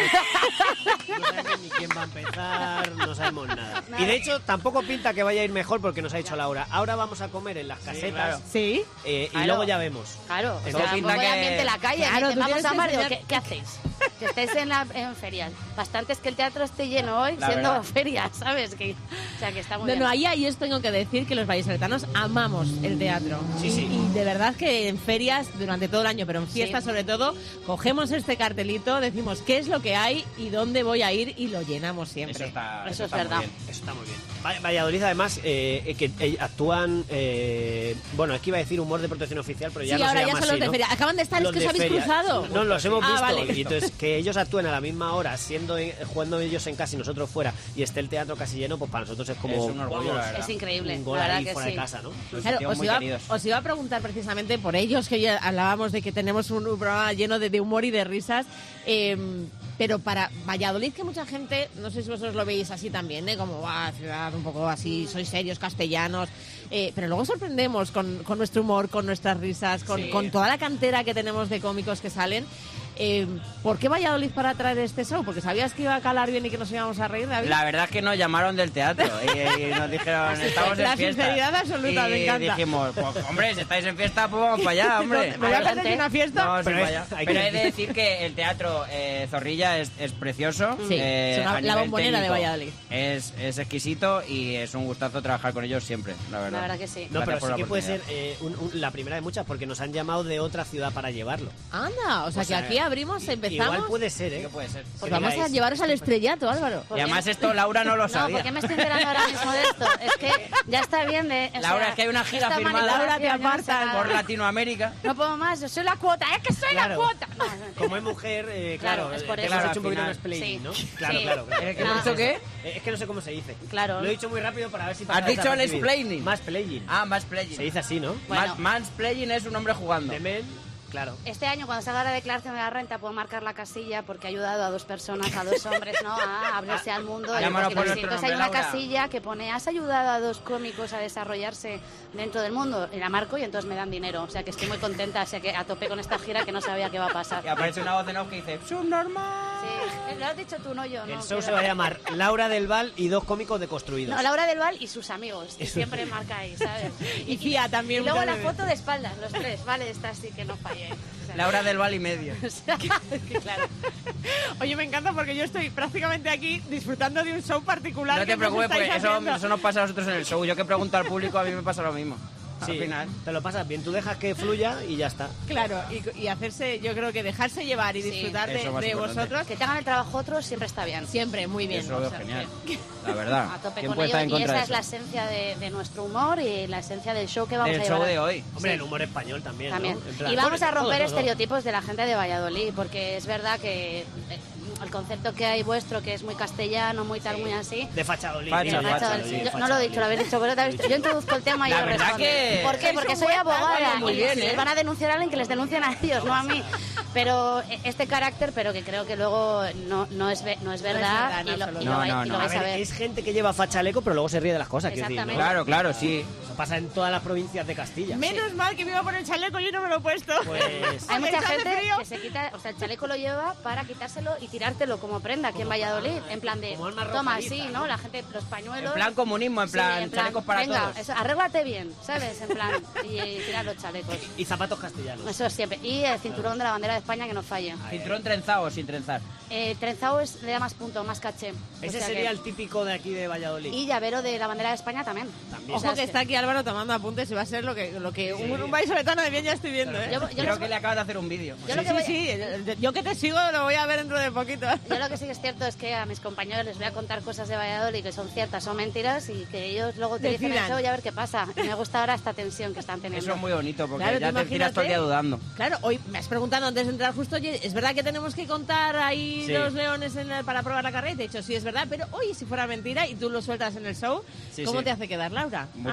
Speaker 15: sea, no sabemos ni quién va a empezar, no sabemos nada.
Speaker 13: Nada.
Speaker 15: Y de hecho, tampoco pinta que vaya a ir mejor porque nos ha dicho Laura. Ahora vamos a comer en las casetas.
Speaker 14: claro.
Speaker 3: Sí.
Speaker 15: eh, y
Speaker 13: Claro.
Speaker 15: luego ya vemos.
Speaker 13: Claro, o
Speaker 15: Entonces,
Speaker 13: sea, un
Speaker 14: pinta
Speaker 13: poco de
Speaker 14: que-
Speaker 13: ambiente en la calle.
Speaker 3: Claro,
Speaker 13: me dicen,
Speaker 3: tú
Speaker 13: vamos
Speaker 3: tienes
Speaker 13: a
Speaker 3: que
Speaker 13: Mario,
Speaker 3: enseñar-
Speaker 13: ¿qué, qué hacéis? Que estéis en, la, en ferias. Bastante es que el teatro esté lleno hoy,
Speaker 14: La
Speaker 13: siendo
Speaker 14: verdad.
Speaker 13: feria, ¿sabes? Que, o sea, que está muy
Speaker 3: No,
Speaker 13: bien.
Speaker 3: no, ahí, ahí os tengo que decir que los vallisoletanos amamos el teatro.
Speaker 15: Sí,
Speaker 3: y,
Speaker 15: sí.
Speaker 3: y de verdad que en ferias, durante todo el año, pero en fiestas
Speaker 13: Sí.
Speaker 3: sobre todo, cogemos este cartelito, decimos qué es lo que hay y dónde voy a ir y lo llenamos siempre.
Speaker 14: Eso está,
Speaker 13: Eso es
Speaker 14: está muy
Speaker 13: verdad.
Speaker 14: bien.
Speaker 15: Eso está muy bien. Va- Valladolid, además, eh, eh, que eh, actúan. eh, bueno, es que iba a decir humor de protección oficial, pero ya
Speaker 3: Sí,
Speaker 15: no
Speaker 3: ahora
Speaker 15: se
Speaker 3: ya
Speaker 15: llama
Speaker 3: son los
Speaker 15: así,
Speaker 3: de
Speaker 15: ¿no?
Speaker 3: feria. Acaban de estar,
Speaker 15: Los
Speaker 3: es que
Speaker 15: de
Speaker 3: os habéis
Speaker 15: feria.
Speaker 3: cruzado.
Speaker 15: No, los hemos
Speaker 3: Ah,
Speaker 15: visto.
Speaker 3: vale.
Speaker 15: Y entonces, que ellos actúen a la misma hora, siendo en- jugando ellos en casa y nosotros fuera, y esté el teatro casi lleno, pues para nosotros es como.
Speaker 14: Es un orgullo,
Speaker 15: vamos,
Speaker 14: la verdad.
Speaker 13: Es increíble,
Speaker 15: un gol
Speaker 13: la verdad
Speaker 15: ahí
Speaker 13: que
Speaker 15: fuera
Speaker 13: sí.
Speaker 15: de casa, ¿no?
Speaker 14: Nos
Speaker 3: Claro,
Speaker 14: sentimos
Speaker 3: os
Speaker 14: muy
Speaker 3: iba,
Speaker 14: queridos.
Speaker 3: os iba a preguntar precisamente por ellos, que ya hablábamos de que tenemos un, un programa lleno de, de humor y de risas, eh, pero para Valladolid, que mucha gente, no sé si vosotros lo veis así también, ¿eh? Como, va, ciudad un poco así, sois serios, castellanos, eh, pero luego sorprendemos con, con nuestro humor, con nuestras risas, con,
Speaker 14: Sí.
Speaker 3: con toda la cantera que tenemos de cómicos que salen. Eh, ¿Por qué Valladolid para traer este show? Porque sabías que iba a calar bien y que nos íbamos a reír, David.
Speaker 14: La verdad es que nos llamaron del teatro y, y nos dijeron, estamos
Speaker 3: La
Speaker 14: en fiesta.
Speaker 3: sinceridad absoluta,
Speaker 14: y
Speaker 3: me encanta.
Speaker 14: dijimos, pues hombre, si estáis en fiesta, pues vamos para allá, hombre.
Speaker 3: ¿Me voy a perder una fiesta?
Speaker 14: No, sí,
Speaker 15: Pero
Speaker 14: para
Speaker 15: es-
Speaker 14: allá.
Speaker 15: hay
Speaker 14: Pero
Speaker 15: que-
Speaker 14: he de decir que el teatro eh, Zorrilla es, es precioso.
Speaker 3: Sí,
Speaker 14: eh,
Speaker 3: es una-
Speaker 14: a
Speaker 3: la
Speaker 14: nivel
Speaker 3: bombonera de
Speaker 14: técnico
Speaker 3: Valladolid.
Speaker 14: Es, es exquisito y es un gustazo trabajar con ellos siempre, la verdad.
Speaker 13: La verdad que sí.
Speaker 15: No,
Speaker 14: Gracias
Speaker 15: pero
Speaker 14: por
Speaker 15: sí
Speaker 14: la
Speaker 15: que puede ser
Speaker 14: oportunidad.
Speaker 15: eh, un- un- la primera de muchas, porque nos han llamado de otra ciudad para llevarlo.
Speaker 3: Anda, o sea,
Speaker 15: O sea,
Speaker 3: que aquí abrimos, empezamos.
Speaker 15: Igual puede ser, ¿eh?
Speaker 14: ¿Qué puede ser?
Speaker 3: Pues
Speaker 15: que
Speaker 3: vamos a
Speaker 15: digáis,
Speaker 3: llevaros al estrellato, Álvaro.
Speaker 14: Y además esto Laura no lo
Speaker 13: No,
Speaker 14: sabía.
Speaker 13: ¿por qué me estoy enterando ahora mismo de esto? Es que ya está bien de... o
Speaker 14: Laura,
Speaker 13: sea,
Speaker 14: es que hay una gira
Speaker 13: esta
Speaker 14: firmada.
Speaker 13: manipulación
Speaker 3: Laura, te
Speaker 13: ya
Speaker 3: apartan
Speaker 13: está-
Speaker 14: Por Latinoamérica.
Speaker 13: No puedo más, yo soy la cuota, es que soy la
Speaker 15: Claro.
Speaker 13: cuota. No, no.
Speaker 15: Como es mujer, eh, claro,
Speaker 13: Claro, es por
Speaker 15: eh,
Speaker 13: eso.
Speaker 15: hemos
Speaker 14: Claro,
Speaker 15: hecho un poquito
Speaker 14: al
Speaker 15: de
Speaker 14: final.
Speaker 15: explaining,
Speaker 13: Sí.
Speaker 15: ¿no? Claro,
Speaker 13: Sí.
Speaker 15: claro.
Speaker 14: ¿Eh, ¿qué
Speaker 13: No.
Speaker 14: hemos hecho qué?
Speaker 15: Eh, Es que no sé cómo se dice.
Speaker 13: Claro.
Speaker 15: Lo he dicho muy rápido para ver si
Speaker 14: ¿Has
Speaker 15: pasa
Speaker 14: dicho el
Speaker 15: desapercibido.
Speaker 14: explaining?
Speaker 15: Más playing.
Speaker 14: Ah, mansplaining.
Speaker 15: Se dice así, ¿no?
Speaker 13: Bueno.
Speaker 14: Man- mansplaining es un hombre jugando.
Speaker 15: De men, claro.
Speaker 13: Este año, cuando salga la declaración de la renta, puedo marcar la casilla porque he ayudado a dos personas, a dos hombres, ¿no? A abrirse al mundo.
Speaker 14: Ah,
Speaker 13: y
Speaker 14: llámanos por
Speaker 13: cositas así.
Speaker 14: nuestro
Speaker 13: Entonces hay
Speaker 14: nombre,
Speaker 13: una
Speaker 14: Laura.
Speaker 13: casilla que pone, has ayudado a dos cómicos a desarrollarse dentro del mundo. Y la marco y entonces me dan dinero. O sea que estoy muy contenta, o sea que a tope con esta gira que no sabía qué va a pasar.
Speaker 14: Y aparece una voz de no que dice, subnormal.
Speaker 13: Sí, lo has dicho tú, no yo.
Speaker 15: El
Speaker 13: no,
Speaker 15: show
Speaker 13: que-
Speaker 15: se va a llamar Laura del Val y dos cómicos deconstruidos.
Speaker 13: No, Laura del Val y sus amigos, que
Speaker 15: Eso.
Speaker 13: siempre marca ahí, ¿sabes?
Speaker 3: Y Fía también.
Speaker 13: Y luego
Speaker 3: muchas
Speaker 13: la
Speaker 3: veces.
Speaker 13: foto de espaldas, los tres, vale, esta sí que no fallé. O sea,
Speaker 14: Laura del Val y medio.
Speaker 13: o sea, que claro.
Speaker 3: Oye, me encanta porque yo estoy prácticamente aquí disfrutando de un show particular.
Speaker 14: No
Speaker 3: que
Speaker 14: te preocupes,
Speaker 3: nos estáis
Speaker 14: porque eso,
Speaker 3: haciendo.
Speaker 14: eso nos pasa a nosotros en el show. Yo que pregunto al público, a mí me pasa lo mismo.
Speaker 15: Sí,
Speaker 14: Al final.
Speaker 15: te lo pasas bien. Tú dejas que fluya y ya está.
Speaker 3: Claro, y, y hacerse, yo creo que dejarse llevar y
Speaker 13: Sí.
Speaker 3: disfrutar de,
Speaker 14: Eso más
Speaker 3: de
Speaker 14: importante.
Speaker 3: vosotros.
Speaker 13: Que te hagan el trabajo otros siempre está bien.
Speaker 3: Siempre, muy bien.
Speaker 14: Eso lo veo
Speaker 3: o sea,
Speaker 14: genial.
Speaker 3: que-
Speaker 14: La verdad.
Speaker 13: A tope
Speaker 14: ¿Quién
Speaker 13: con
Speaker 14: puede
Speaker 13: ello,
Speaker 14: estar en
Speaker 13: y
Speaker 14: contra
Speaker 13: esa
Speaker 14: de
Speaker 13: es la
Speaker 14: eso?
Speaker 13: esencia de, de nuestro humor y la esencia del show que vamos
Speaker 14: Del
Speaker 13: a
Speaker 14: show
Speaker 13: llevar.
Speaker 14: de hoy.
Speaker 15: Hombre,
Speaker 13: Sí.
Speaker 15: el humor español también,
Speaker 13: También.
Speaker 15: ¿no? En plan-
Speaker 13: Y vamos a
Speaker 15: Todo,
Speaker 13: romper
Speaker 15: todo, todo.
Speaker 13: estereotipos de la gente de Valladolid, porque es verdad que eh, el concepto que hay vuestro, que es muy castellano, muy tal, muy así.
Speaker 15: De Fachadolid.
Speaker 14: Facha,
Speaker 15: de
Speaker 13: Yo-
Speaker 15: Fachadolid,
Speaker 13: yo-
Speaker 15: de
Speaker 13: no lo he dicho,
Speaker 15: Fachadolid.
Speaker 13: lo habéis dicho, pero te habéis dicho. Yo introduzco el tema y
Speaker 14: La
Speaker 13: lo
Speaker 14: verdad
Speaker 13: respondo.
Speaker 14: que-
Speaker 13: ¿Por qué?
Speaker 3: Sois
Speaker 13: Porque
Speaker 3: un
Speaker 13: soy
Speaker 3: buen
Speaker 13: abogada
Speaker 3: taco,
Speaker 14: muy
Speaker 13: y
Speaker 14: bien,
Speaker 13: si
Speaker 14: ¿eh?
Speaker 13: les van a denunciar a alguien, que les denuncien a ellos, no a mí. Pero eh, este carácter, pero que creo que luego no, no, es, ve- no es verdad,
Speaker 3: verdad en
Speaker 13: y lo, y
Speaker 3: absoluto.
Speaker 13: lo
Speaker 14: No,
Speaker 13: vais-
Speaker 14: no,
Speaker 13: y lo
Speaker 14: no.
Speaker 15: A
Speaker 13: vais a
Speaker 15: ver,
Speaker 13: ver.
Speaker 15: es gente que lleva fachaleco, pero luego se ríe de las cosas. quiero decir, ¿no?
Speaker 14: Claro, claro, sí.
Speaker 15: Eso pasa en todas las provincias de Castilla.
Speaker 3: Menos mal que me iba a poner el chaleco y yo no me lo he puesto.
Speaker 15: Pues...
Speaker 13: Hay mucha
Speaker 3: Porque hace
Speaker 13: gente
Speaker 3: frío.
Speaker 13: que se quita, o sea, el chaleco lo lleva para quitárselo y tirártelo como prenda aquí en Valladolid, en plan de,
Speaker 15: como arma
Speaker 13: toma,
Speaker 15: arrojadiza,
Speaker 13: sí, ¿no? La gente, los pañuelos.
Speaker 14: En plan comunismo, en
Speaker 13: Sí,
Speaker 14: plan, chalecos para
Speaker 13: venga,
Speaker 14: todos.
Speaker 13: eso, arréglate bien, ¿sabes? En plan, y, y tirar los chalecos.
Speaker 15: Y zapatos castellanos.
Speaker 13: Eso siempre. Y el cinturón de la bandera de España que no falle.
Speaker 14: Cinturón trenzado o sin trenzar.
Speaker 13: Eh, trenzado es, le da más punto, más caché. O
Speaker 15: Ese
Speaker 13: sea
Speaker 15: sería
Speaker 13: que-
Speaker 15: el típico de aquí de Valladolid.
Speaker 13: Y llavero de la bandera de España también.
Speaker 15: También.
Speaker 13: O sea,
Speaker 3: Ojo que
Speaker 13: es
Speaker 3: está aquí Álvaro tomando apuntes y va a ser lo que, lo que un, un vallisoletano de bien ya estoy viendo, ¿eh?
Speaker 13: Yo, yo
Speaker 14: Creo
Speaker 13: no-
Speaker 14: que le acabas de hacer un vídeo.
Speaker 13: Yo
Speaker 3: sí,
Speaker 13: lo que
Speaker 3: sí,
Speaker 13: voy-
Speaker 3: sí, yo que te sigo lo voy a ver dentro de poquito.
Speaker 13: Yo lo que sí que es cierto es que a mis compañeros les voy a contar cosas de Valladolid que son ciertas o mentiras y que ellos luego utilicen
Speaker 3: Decidan.
Speaker 13: eso y a ver qué pasa. Y me gusta ahora esta tensión que están teniendo.
Speaker 14: Eso es muy bonito, porque
Speaker 3: Claro,
Speaker 14: ya
Speaker 3: tú
Speaker 14: te tiras todo el día
Speaker 3: imagínate.
Speaker 14: dudando.
Speaker 3: Claro, hoy me has preguntado antes de entrar justo, oye, ¿es verdad que tenemos que contar ahí
Speaker 15: Sí.
Speaker 3: los leones en el- para probar la carrera? Y te he dicho, sí, es verdad, pero oye, si fuera mentira y tú lo sueltas en el show,
Speaker 14: Sí,
Speaker 3: ¿cómo
Speaker 14: sí.
Speaker 3: te hace quedar, Laura?
Speaker 14: Mucho-
Speaker 3: Álvaro.
Speaker 14: eh,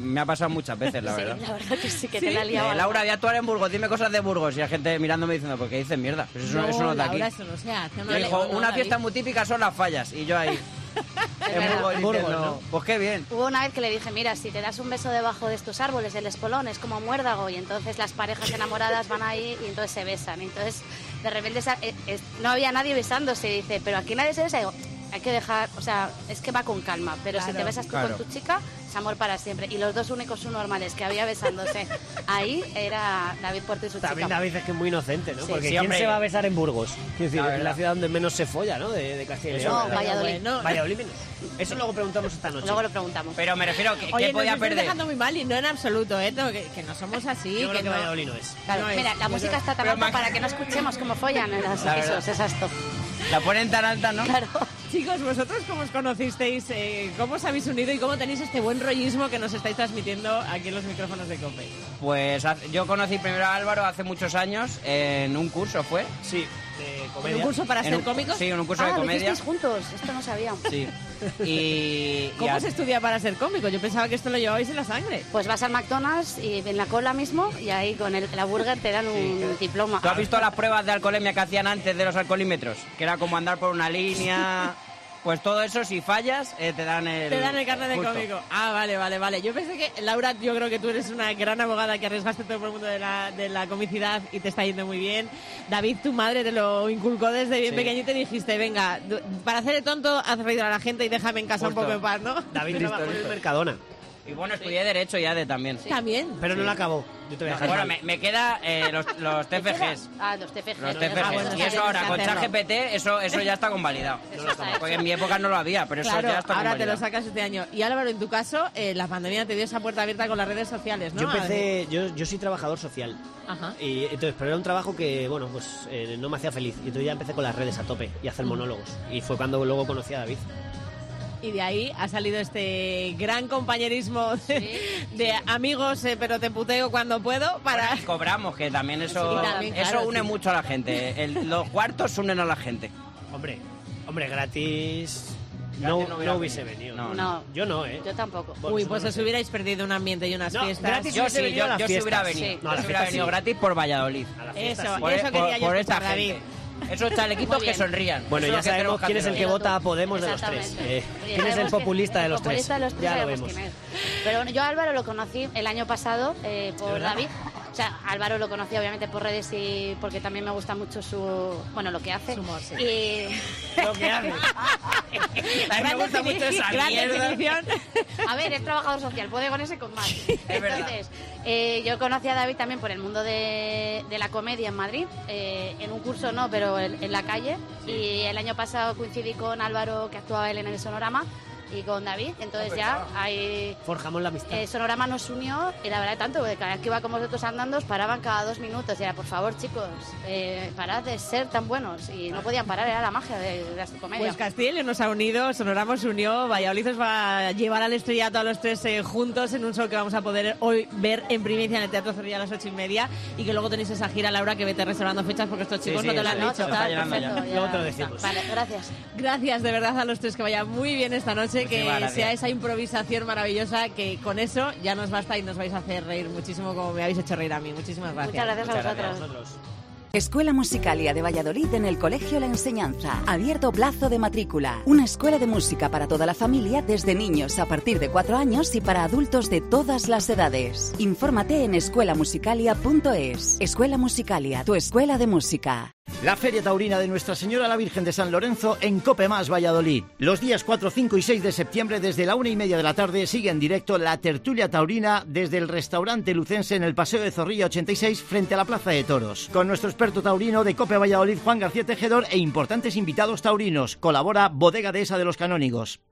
Speaker 14: me ha pasado muchas veces, la
Speaker 13: Sí,
Speaker 14: verdad.
Speaker 13: la verdad que sí, que
Speaker 14: Sí.
Speaker 13: te la liaba.
Speaker 14: Eh, Laura, voy a actuar en Burgos, dime cosas de Burgos. Y la gente mirándome diciendo, ¿por qué dices mierda? Pues eso no, eso no está aquí.
Speaker 3: Laura, eso no se hace. No
Speaker 14: Me
Speaker 3: le-
Speaker 14: dijo,
Speaker 3: no,
Speaker 14: una
Speaker 3: David.
Speaker 14: fiesta muy típica son las fallas. Y yo ahí, en
Speaker 13: verdad.
Speaker 14: Burgos,
Speaker 13: Burgos,
Speaker 14: diciendo,
Speaker 13: ¿no?
Speaker 14: pues qué bien.
Speaker 13: Hubo una vez que le dije, mira, si te das un beso debajo de estos árboles, el espolón es como muérdago, y entonces las parejas enamoradas van ahí y entonces se besan. Y entonces, de repente, esa- eh, es- no había nadie besándose, y dice, pero aquí nadie se besa. Y digo, hay que dejar, o sea, es que va con calma, pero si
Speaker 3: Claro.
Speaker 13: te besas tú
Speaker 3: Claro.
Speaker 13: con tu chica, es amor para siempre. Y los dos únicos subnormales que había besándose ahí era David Puerto y su
Speaker 15: También
Speaker 13: chica.
Speaker 15: David es que es muy inocente, ¿no?
Speaker 13: Sí.
Speaker 15: Porque
Speaker 13: Sí,
Speaker 15: ¿quién
Speaker 13: hombre.
Speaker 15: se va a besar en Burgos? Quiero decir,
Speaker 13: La
Speaker 15: es la
Speaker 13: verdad.
Speaker 15: ciudad donde menos se folla, ¿no? De, de Castilla y
Speaker 13: No,
Speaker 15: León.
Speaker 13: Valladolid.
Speaker 3: Bueno.
Speaker 15: Valladolid menos. Eso luego preguntamos esta noche.
Speaker 13: Luego lo preguntamos.
Speaker 14: Pero me refiero, ¿qué,
Speaker 3: Oye,
Speaker 14: qué podía
Speaker 3: nos estáis
Speaker 14: perder?
Speaker 3: dejando muy mal y no en absoluto, ¿eh? No, que, que no somos así.
Speaker 15: Yo creo que
Speaker 3: no-
Speaker 15: Valladolid no es.
Speaker 13: Claro,
Speaker 3: No es.
Speaker 13: mira, la
Speaker 3: Yo
Speaker 13: música
Speaker 3: creo-
Speaker 13: está tan
Speaker 3: Pero
Speaker 13: alta
Speaker 3: más-
Speaker 13: para que no escuchemos cómo follan en las
Speaker 14: La verdad.
Speaker 13: esos, es esto.
Speaker 14: La ponen tan alta, ¿no?
Speaker 13: Claro.
Speaker 3: Chicos, ¿vosotros cómo os conocisteis? Eh, ¿Cómo os habéis unido y cómo tenéis este buen rollismo que nos estáis transmitiendo aquí en los micrófonos de COPE?
Speaker 14: Pues hace- yo conocí primero a Álvaro hace muchos años en un curso, ¿fue?
Speaker 15: Sí, de
Speaker 3: ¿En un curso para
Speaker 14: En
Speaker 3: ser
Speaker 14: un-
Speaker 3: cómicos?
Speaker 14: Sí, en un curso
Speaker 13: ah,
Speaker 14: de
Speaker 13: lo
Speaker 14: comedia.
Speaker 13: hicisteis juntos, esto no sabía.
Speaker 14: Sí. Y,
Speaker 3: ¿Cómo
Speaker 14: y a-
Speaker 3: se estudia para ser cómico? Yo pensaba que esto lo llevabais en la sangre.
Speaker 13: Pues vas al McDonald's y en la cola mismo y ahí con el, la burger te dan un diploma.
Speaker 14: ¿Tú has visto las pruebas de alcoholemia que hacían antes de los alcoholímetros? Que era como andar por una línea. Pues todo eso, si fallas, eh, te dan el.
Speaker 3: Te dan el carnet de
Speaker 14: justo.
Speaker 3: cómico. Ah, vale, vale, vale. Yo pensé que, Laura, yo creo que tú eres una gran abogada que arriesgaste todo el mundo de la, de la comicidad y te está yendo muy bien. David, tu madre te lo inculcó desde bien
Speaker 14: Sí.
Speaker 3: pequeñito y dijiste, venga, du- para hacer el tonto, haz reír a la gente y déjame en casa
Speaker 14: Justo.
Speaker 3: un poco en paz, ¿no?
Speaker 15: David
Speaker 14: Listo,
Speaker 15: trabajó en el
Speaker 14: listo.
Speaker 15: Mercadona,
Speaker 14: Y bueno, estudié Derecho ya de también.
Speaker 3: También.
Speaker 15: pero no lo acabó. Yo te voy a dejar
Speaker 14: Bueno,
Speaker 15: mal.
Speaker 14: me, me queda eh, los, los T F Gs.
Speaker 13: Ah, los T F Gs.
Speaker 14: Los
Speaker 13: los
Speaker 14: T F Gs.
Speaker 13: Ah, bueno,
Speaker 14: y eso
Speaker 13: tienes
Speaker 14: ahora,
Speaker 13: que
Speaker 14: con
Speaker 13: hacerlo.
Speaker 14: ChatGPT, eso, eso ya está convalidado.
Speaker 13: Eso está hecho.
Speaker 14: Porque en mi época no lo había, pero eso
Speaker 3: Claro,
Speaker 14: ya está
Speaker 3: ahora te lo
Speaker 14: convalidado.
Speaker 3: sacas este año. Y Álvaro, en tu caso, eh, la pandemia te dio esa puerta abierta con las redes sociales, ¿no?
Speaker 15: Yo empecé, yo, yo soy trabajador social.
Speaker 3: Ajá.
Speaker 15: Y entonces, pero era un trabajo que, bueno, pues eh, no me hacía feliz. Y entonces ya empecé con las redes a tope y a hacer monólogos. Y fue cuando luego conocí a David.
Speaker 3: Y de ahí ha salido este gran compañerismo de, de amigos, eh, pero te puteo cuando puedo para...
Speaker 14: Y cobramos, que también eso,
Speaker 3: Sí, también,
Speaker 14: eso
Speaker 3: claro,
Speaker 14: une
Speaker 3: sí.
Speaker 14: mucho a la gente. El- los cuartos unen a la gente.
Speaker 15: Hombre, hombre, gratis...
Speaker 14: Gratis
Speaker 15: No,
Speaker 14: no hubiera
Speaker 15: no hubiese
Speaker 14: venido.
Speaker 15: venido.
Speaker 14: No,
Speaker 13: No,
Speaker 15: Yo no, ¿eh?
Speaker 13: yo tampoco.
Speaker 15: Bueno,
Speaker 3: Uy,
Speaker 15: eso
Speaker 3: pues
Speaker 15: no lo
Speaker 3: os
Speaker 15: sé.
Speaker 3: hubierais perdido un ambiente y unas
Speaker 15: No,
Speaker 3: fiestas.
Speaker 15: gratis
Speaker 14: Yo
Speaker 15: hubiese
Speaker 14: sí,
Speaker 15: venido a
Speaker 14: yo,
Speaker 15: las
Speaker 14: yo sí hubiera
Speaker 15: fiestas.
Speaker 14: venido.
Speaker 13: Sí.
Speaker 15: No, a
Speaker 14: yo
Speaker 15: las
Speaker 14: sí hubiera
Speaker 15: fiestas
Speaker 14: venido
Speaker 15: sí.
Speaker 14: gratis por Valladolid.
Speaker 15: A las
Speaker 3: Eso,
Speaker 15: fiestas sí.
Speaker 3: y eso quería yo
Speaker 14: por
Speaker 3: escuchar,
Speaker 14: esta
Speaker 3: David.
Speaker 14: gente. Esos chalequitos
Speaker 13: Muy
Speaker 14: que
Speaker 13: bien.
Speaker 14: sonrían.
Speaker 15: Bueno,
Speaker 14: Eso
Speaker 15: ya
Speaker 14: es lo que
Speaker 15: sabemos
Speaker 14: tenemos que
Speaker 15: quién es el
Speaker 14: hacer
Speaker 15: que
Speaker 14: hoy.
Speaker 15: vota a Podemos de los tres.
Speaker 13: Exactamente.
Speaker 15: Eh,
Speaker 13: Y
Speaker 15: ¿Quién es el
Speaker 13: sabemos que-
Speaker 15: populista de los
Speaker 13: el populista
Speaker 15: tres?
Speaker 13: de los tres
Speaker 15: Ya lo
Speaker 13: sabemos
Speaker 15: vemos.
Speaker 13: quién es. Pero bueno, yo a Álvaro lo conocí el año pasado eh, por
Speaker 15: verdad?
Speaker 13: David. O sea, Álvaro lo conocí obviamente por redes y porque también me gusta mucho su... Bueno, lo que hace.
Speaker 3: Su humor, sí.
Speaker 13: Y...
Speaker 14: Lo que hace. A mí me gusta mucho esa
Speaker 3: Gran
Speaker 14: mierda.
Speaker 3: definición.
Speaker 13: A ver, es trabajador social, puede con ese con más. Entonces, eh, yo conocí a David también por el mundo de, de la comedia en Madrid, eh, en un curso no, pero en, en la calle. Y el año pasado coincidí con Álvaro, que actuaba él en el Sonorama, y con David. Entonces ya hay...
Speaker 15: Forjamos la amistad.
Speaker 13: Eh, Sonorama nos unió y la verdad tanto, porque cada vez que iba con vosotros andando os paraban cada dos minutos y era, por favor chicos, eh, parad de ser tan buenos, y no podían parar, era la magia de, de la comedia.
Speaker 3: Pues Castilla nos ha unido, Sonorama se unió, Valladolid os va a llevar al estrellato a los tres eh, juntos en un show que vamos a poder hoy ver en primicia en el Teatro Zorrilla a las ocho y media, y que luego tenéis esa gira, Laura, que vete reservando fechas porque estos chicos
Speaker 14: sí,
Speaker 3: no te lo
Speaker 14: sí,
Speaker 3: han
Speaker 14: sí,
Speaker 3: dicho.
Speaker 14: lo está llenando ya.
Speaker 13: perfecto,
Speaker 15: Luego te lo decimos.
Speaker 13: Vale, gracias.
Speaker 3: Gracias de verdad a los tres, que vaya muy bien esta noche, que
Speaker 14: Muchísimas gracias.
Speaker 3: sea esa improvisación maravillosa, que con eso ya nos basta y nos vais a hacer reír muchísimo como me habéis hecho reír a mí. Muchísimas gracias.
Speaker 13: Muchas gracias a
Speaker 14: Muchas
Speaker 13: vosotros.
Speaker 14: gracias.
Speaker 2: Escuela Musicalia de Valladolid en el Colegio La Enseñanza. Abierto plazo de matrícula. Una escuela de música para toda la familia, desde niños a partir de cuatro años y para adultos de todas las edades. Infórmate en escuela musicalia punto es. Escuela Musicalia, tu escuela de música.
Speaker 1: La Feria Taurina de Nuestra Señora la Virgen de San Lorenzo en Cope Más Valladolid. Los días cuatro, cinco y seis de septiembre, desde la una y media de la tarde, sigue en directo la tertulia taurina desde el restaurante lucense en el Paseo de Zorrilla ochenta y seis frente a la Plaza de Toros. Con nuestro experto taurino de Cope Valladolid, Juan García Tejedor, e importantes invitados taurinos. Colabora Bodega Dehesa de los Canónigos.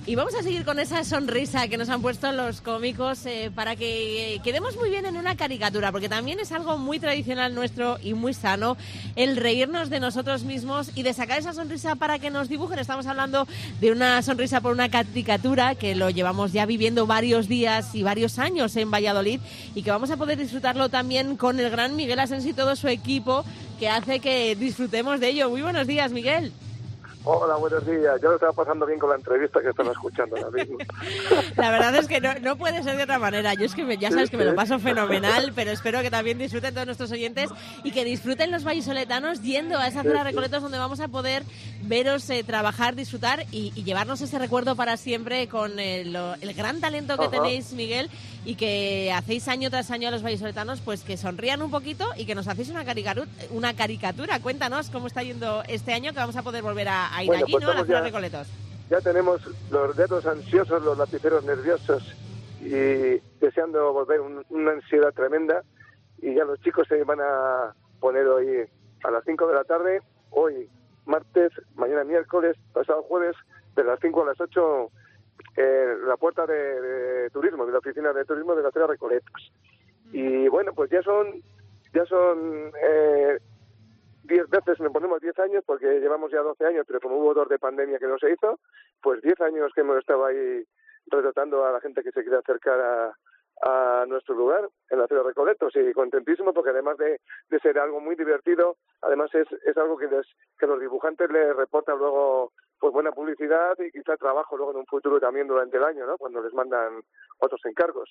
Speaker 3: Y vamos a seguir con esa sonrisa que nos han puesto los cómicos eh, para que eh, quedemos muy bien en una caricatura, porque también es algo muy tradicional nuestro y muy sano el reírnos de nosotros mismos y de sacar esa sonrisa para que nos dibujen. Estamos hablando de una sonrisa por una caricatura que lo llevamos ya viviendo varios días y varios años en Valladolid y que vamos a poder disfrutarlo también con el gran Miguel Asensio y todo su equipo que hace que disfrutemos de ello. Muy buenos días, Miguel.
Speaker 16: Hola, buenos días. Yo lo estaba pasando bien con la entrevista que están escuchando ahora mismo.
Speaker 3: La verdad es que no, no puede ser de otra manera. Yo es que me, ya sabes que me lo paso fenomenal, pero espero que también disfruten todos nuestros oyentes y que disfruten los vallisoletanos yendo a esa Acera Recoletos donde vamos a poder veros eh, trabajar, disfrutar y, y llevarnos ese recuerdo para siempre con el, el gran talento que Ajá. tenéis, Miguel, y que hacéis año tras año a los vallisoletanos, pues que sonrían un poquito y que nos hacéis una caricatura. Una caricatura. Cuéntanos cómo está yendo este año, que vamos a poder volver a, a ir bueno, allí, pues ¿no? A la Acera Recoletos.
Speaker 16: Ya tenemos los dedos ansiosos, los lapiceros nerviosos y deseando volver un, una ansiedad tremenda. Y ya los chicos se van a poner hoy a las cinco de la tarde, hoy martes, mañana miércoles, pasado jueves, de las cinco a las ocho, eh, la puerta de, de turismo, de la oficina de turismo de la Acera Recoletos. Y bueno, pues ya son, ya son eh, diez veces, nos ponemos diez años, porque llevamos ya doce años, pero como hubo dos de pandemia que no se hizo, pues diez años que hemos estado ahí retratando a la gente que se quiere acercar a, a nuestro lugar, en la Acera Recoletos, y contentísimo porque además de, de ser algo muy divertido, además es, es algo que, les, que los dibujantes les reporta luego pues buena publicidad y quizá trabajo luego en un futuro también durante el año, ¿no? Cuando les mandan otros encargos.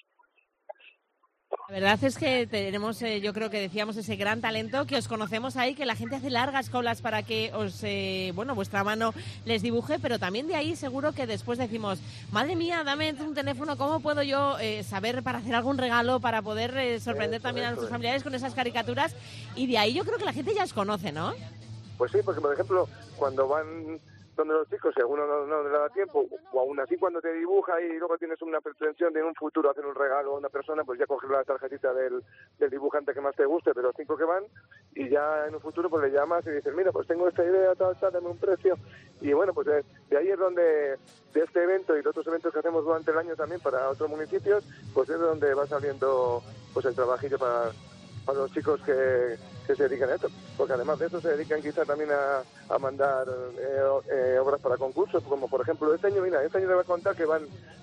Speaker 3: La verdad es que tenemos, eh, yo creo que decíamos, ese gran talento, que os conocemos ahí, que la gente hace largas colas para que os, eh, bueno, vuestra mano les dibuje, pero también de ahí seguro que después decimos, madre mía, dame un teléfono, ¿cómo puedo yo eh, saber para hacer algún regalo, para poder eh, sorprender eso, también a nuestros familiares con esas caricaturas? Y de ahí yo creo que la gente ya os conoce, ¿no?
Speaker 16: Pues sí, porque por ejemplo, cuando van donde los chicos, si alguno no, no le da tiempo, o aún así cuando te dibuja y luego tienes una pretensión de en un futuro hacer un regalo a una persona, pues ya coges la tarjetita del, del dibujante que más te guste, de los cinco que van, y ya en un futuro pues le llamas y dices, mira, pues tengo esta idea, tal, tal, dame un precio. Y bueno, pues de, de ahí es donde, de este evento y de otros eventos que hacemos durante el año también para otros municipios, pues es donde va saliendo pues el trabajillo para, para los chicos que... que se dedican a esto, porque además de eso se dedican quizá también a, a mandar eh, eh, obras para concursos, como por ejemplo este año, mira, este año le voy a contar que van,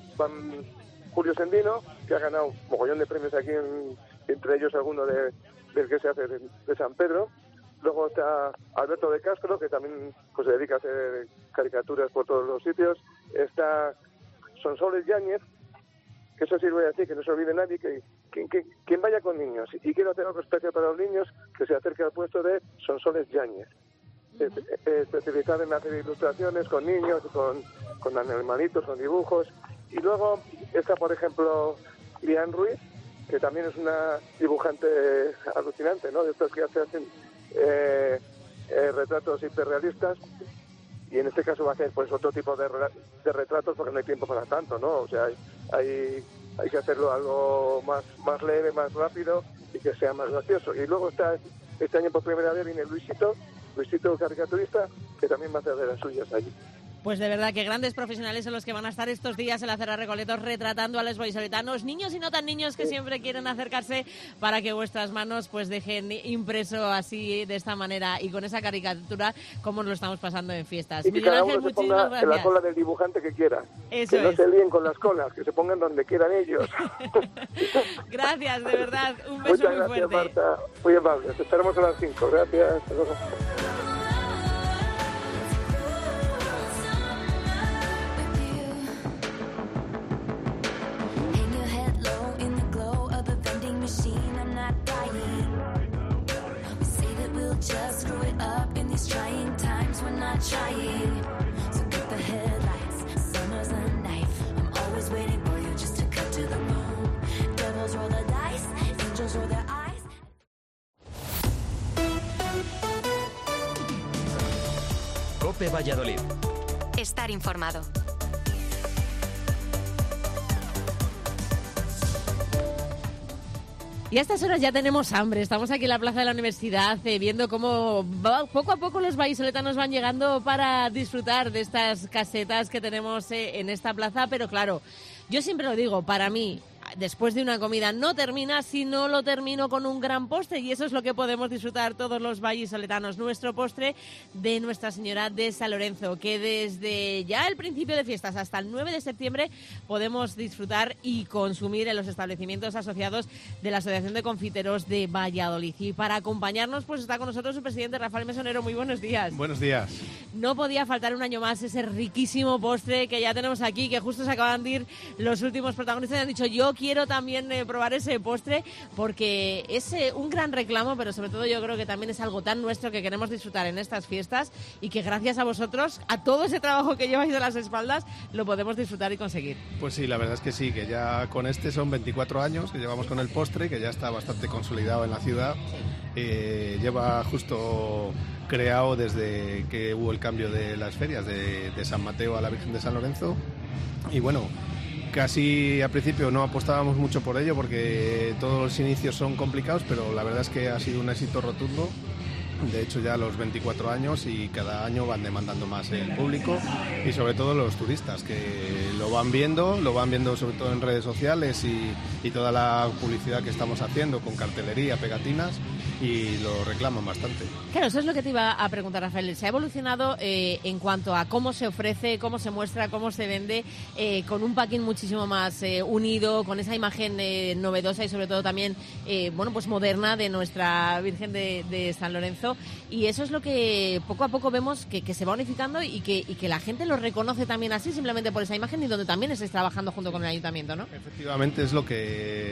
Speaker 16: van Julio Sendino, que ha ganado un mogollón de premios aquí, en, entre ellos alguno de, del que se hace de, de San Pedro. Luego está Alberto de Castro, que también pues, se dedica a hacer caricaturas por todos los sitios. Está Sonsoles Yáñez, que eso sí voy a decir, que no se olvide nadie, que quien, que, quien vaya con niños y quiera hacer algo especial para los niños, que se acerque al puesto de Sonsoles Yáñez. Uh-huh. Es, es, especializada en hacer ilustraciones con niños, con, con animalitos, con dibujos. Y luego está, por ejemplo, Lian Ruiz, que también es una dibujante alucinante, ¿no? De estos que hacen eh, eh, retratos hiperrealistas. Y en este caso va a hacer pues otro tipo de, de retratos porque no hay tiempo para tanto, ¿no? O sea, hay, hay, hay que hacerlo algo más, más leve, más rápido y que sea más gracioso. Y luego está, este año por primera vez viene Luisito, Luisito caricaturista, que también va a hacer de las suyas allí.
Speaker 3: Pues de verdad que grandes profesionales son los que van a estar estos días en la Acera Recoletos retratando a los vallisoletanos, niños y no tan niños que sí. siempre quieren acercarse para que vuestras manos pues dejen impreso así de esta manera y con esa caricatura como lo estamos pasando en fiestas.
Speaker 16: Y que
Speaker 3: Miguel
Speaker 16: cada
Speaker 3: Ángel,
Speaker 16: uno se
Speaker 3: muchísimas
Speaker 16: ponga
Speaker 3: gracias.
Speaker 16: En la cola del dibujante que quiera.
Speaker 3: Eso
Speaker 16: que no
Speaker 3: es.
Speaker 16: se líen con las colas, que se pongan donde quieran ellos.
Speaker 3: Gracias, de verdad. Un beso
Speaker 16: Muchas
Speaker 3: muy
Speaker 16: gracias,
Speaker 3: fuerte.
Speaker 16: Marta. Muy amable. Te esperamos a las cinco. Gracias. Hasta luego.
Speaker 12: Just screw it up in these trying times. We're not trying. So get the headlights. Summer's a knife. I'm always waiting for you just to cut to the bone. Devils roll the dice. Angels roll their eyes.
Speaker 17: COPE Valladolid.
Speaker 18: Estar informado.
Speaker 3: Y a estas horas ya tenemos hambre. Estamos aquí en la plaza de la universidad eh, viendo cómo va, poco a poco los vallisoletanos van llegando para disfrutar de estas casetas que tenemos eh, en esta plaza. Pero claro, yo siempre lo digo, para mí, después de una comida no termina si no lo termino con un gran postre, y eso es lo que podemos disfrutar todos los vallisoletanos. Nuestro postre de Nuestra Señora de San Lorenzo, que desde ya el principio de fiestas hasta el nueve de septiembre podemos disfrutar y consumir en los establecimientos asociados de la Asociación de Confiteros de Valladolid. Y para acompañarnos pues está con nosotros su presidente Rafael Mesonero. Muy buenos días.
Speaker 19: Buenos días.
Speaker 3: No podía faltar un año más ese riquísimo postre que ya tenemos aquí, que justo se acaban de ir los últimos protagonistas y han dicho: yo quiero también eh, probar ese postre, porque es eh, un gran reclamo, pero sobre todo yo creo que también es algo tan nuestro que queremos disfrutar en estas fiestas, y que gracias a vosotros, a todo ese trabajo que lleváis de las espaldas, lo podemos disfrutar y conseguir.
Speaker 19: Pues sí, la verdad es que sí, que ya con este son veinticuatro años que llevamos con el postre, que ya está bastante consolidado en la ciudad. Eh, lleva justo creado desde que hubo el cambio de las ferias de, de San Mateo a la Virgen de San Lorenzo, y bueno, casi al principio no apostábamos mucho por ello porque todos los inicios son complicados, pero la verdad es que ha sido un éxito rotundo. De hecho, ya los veinticuatro años, y cada año van demandando más el público y sobre todo los turistas, que lo van viendo, lo van viendo sobre todo en redes sociales y, y toda la publicidad que estamos haciendo con cartelería, pegatinas, y lo reclaman bastante.
Speaker 3: Claro, eso es lo que te iba a preguntar, Rafael. ¿Se ha evolucionado eh, en cuanto a cómo se ofrece, cómo se muestra, cómo se vende, eh, con un packing muchísimo más eh, unido, con esa imagen eh, novedosa y sobre todo también eh, bueno, pues moderna de nuestra Virgen de, de San Lorenzo? Y eso es lo que poco a poco vemos que, que se va unificando y que, y que la gente lo reconoce también así, simplemente por esa imagen, y donde también estáis trabajando junto con el ayuntamiento, ¿no?
Speaker 19: Efectivamente, es lo que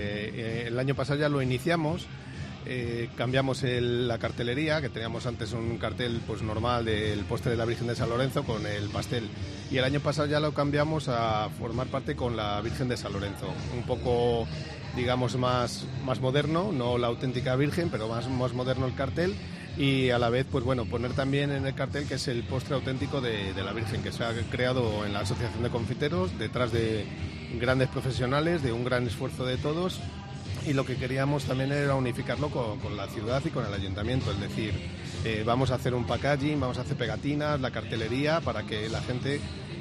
Speaker 19: eh, el año pasado ya lo iniciamos. Eh, cambiamos el, la cartelería, que teníamos antes un cartel pues normal del postre de la Virgen de San Lorenzo con el pastel, y el año pasado ya lo cambiamos a formar parte con la Virgen de San Lorenzo, un poco digamos más, más moderno, no la auténtica Virgen, pero más, más moderno el cartel, y a la vez pues bueno, poner también en el cartel que es el postre auténtico de, de la Virgen, que se ha creado en la Asociación de Confiteros detrás de grandes profesionales, de un gran esfuerzo de todos. Y lo que queríamos también era unificarlo con, con la ciudad y con el ayuntamiento, es decir, eh, vamos a hacer un packaging, vamos a hacer pegatinas, la cartelería, para que la gente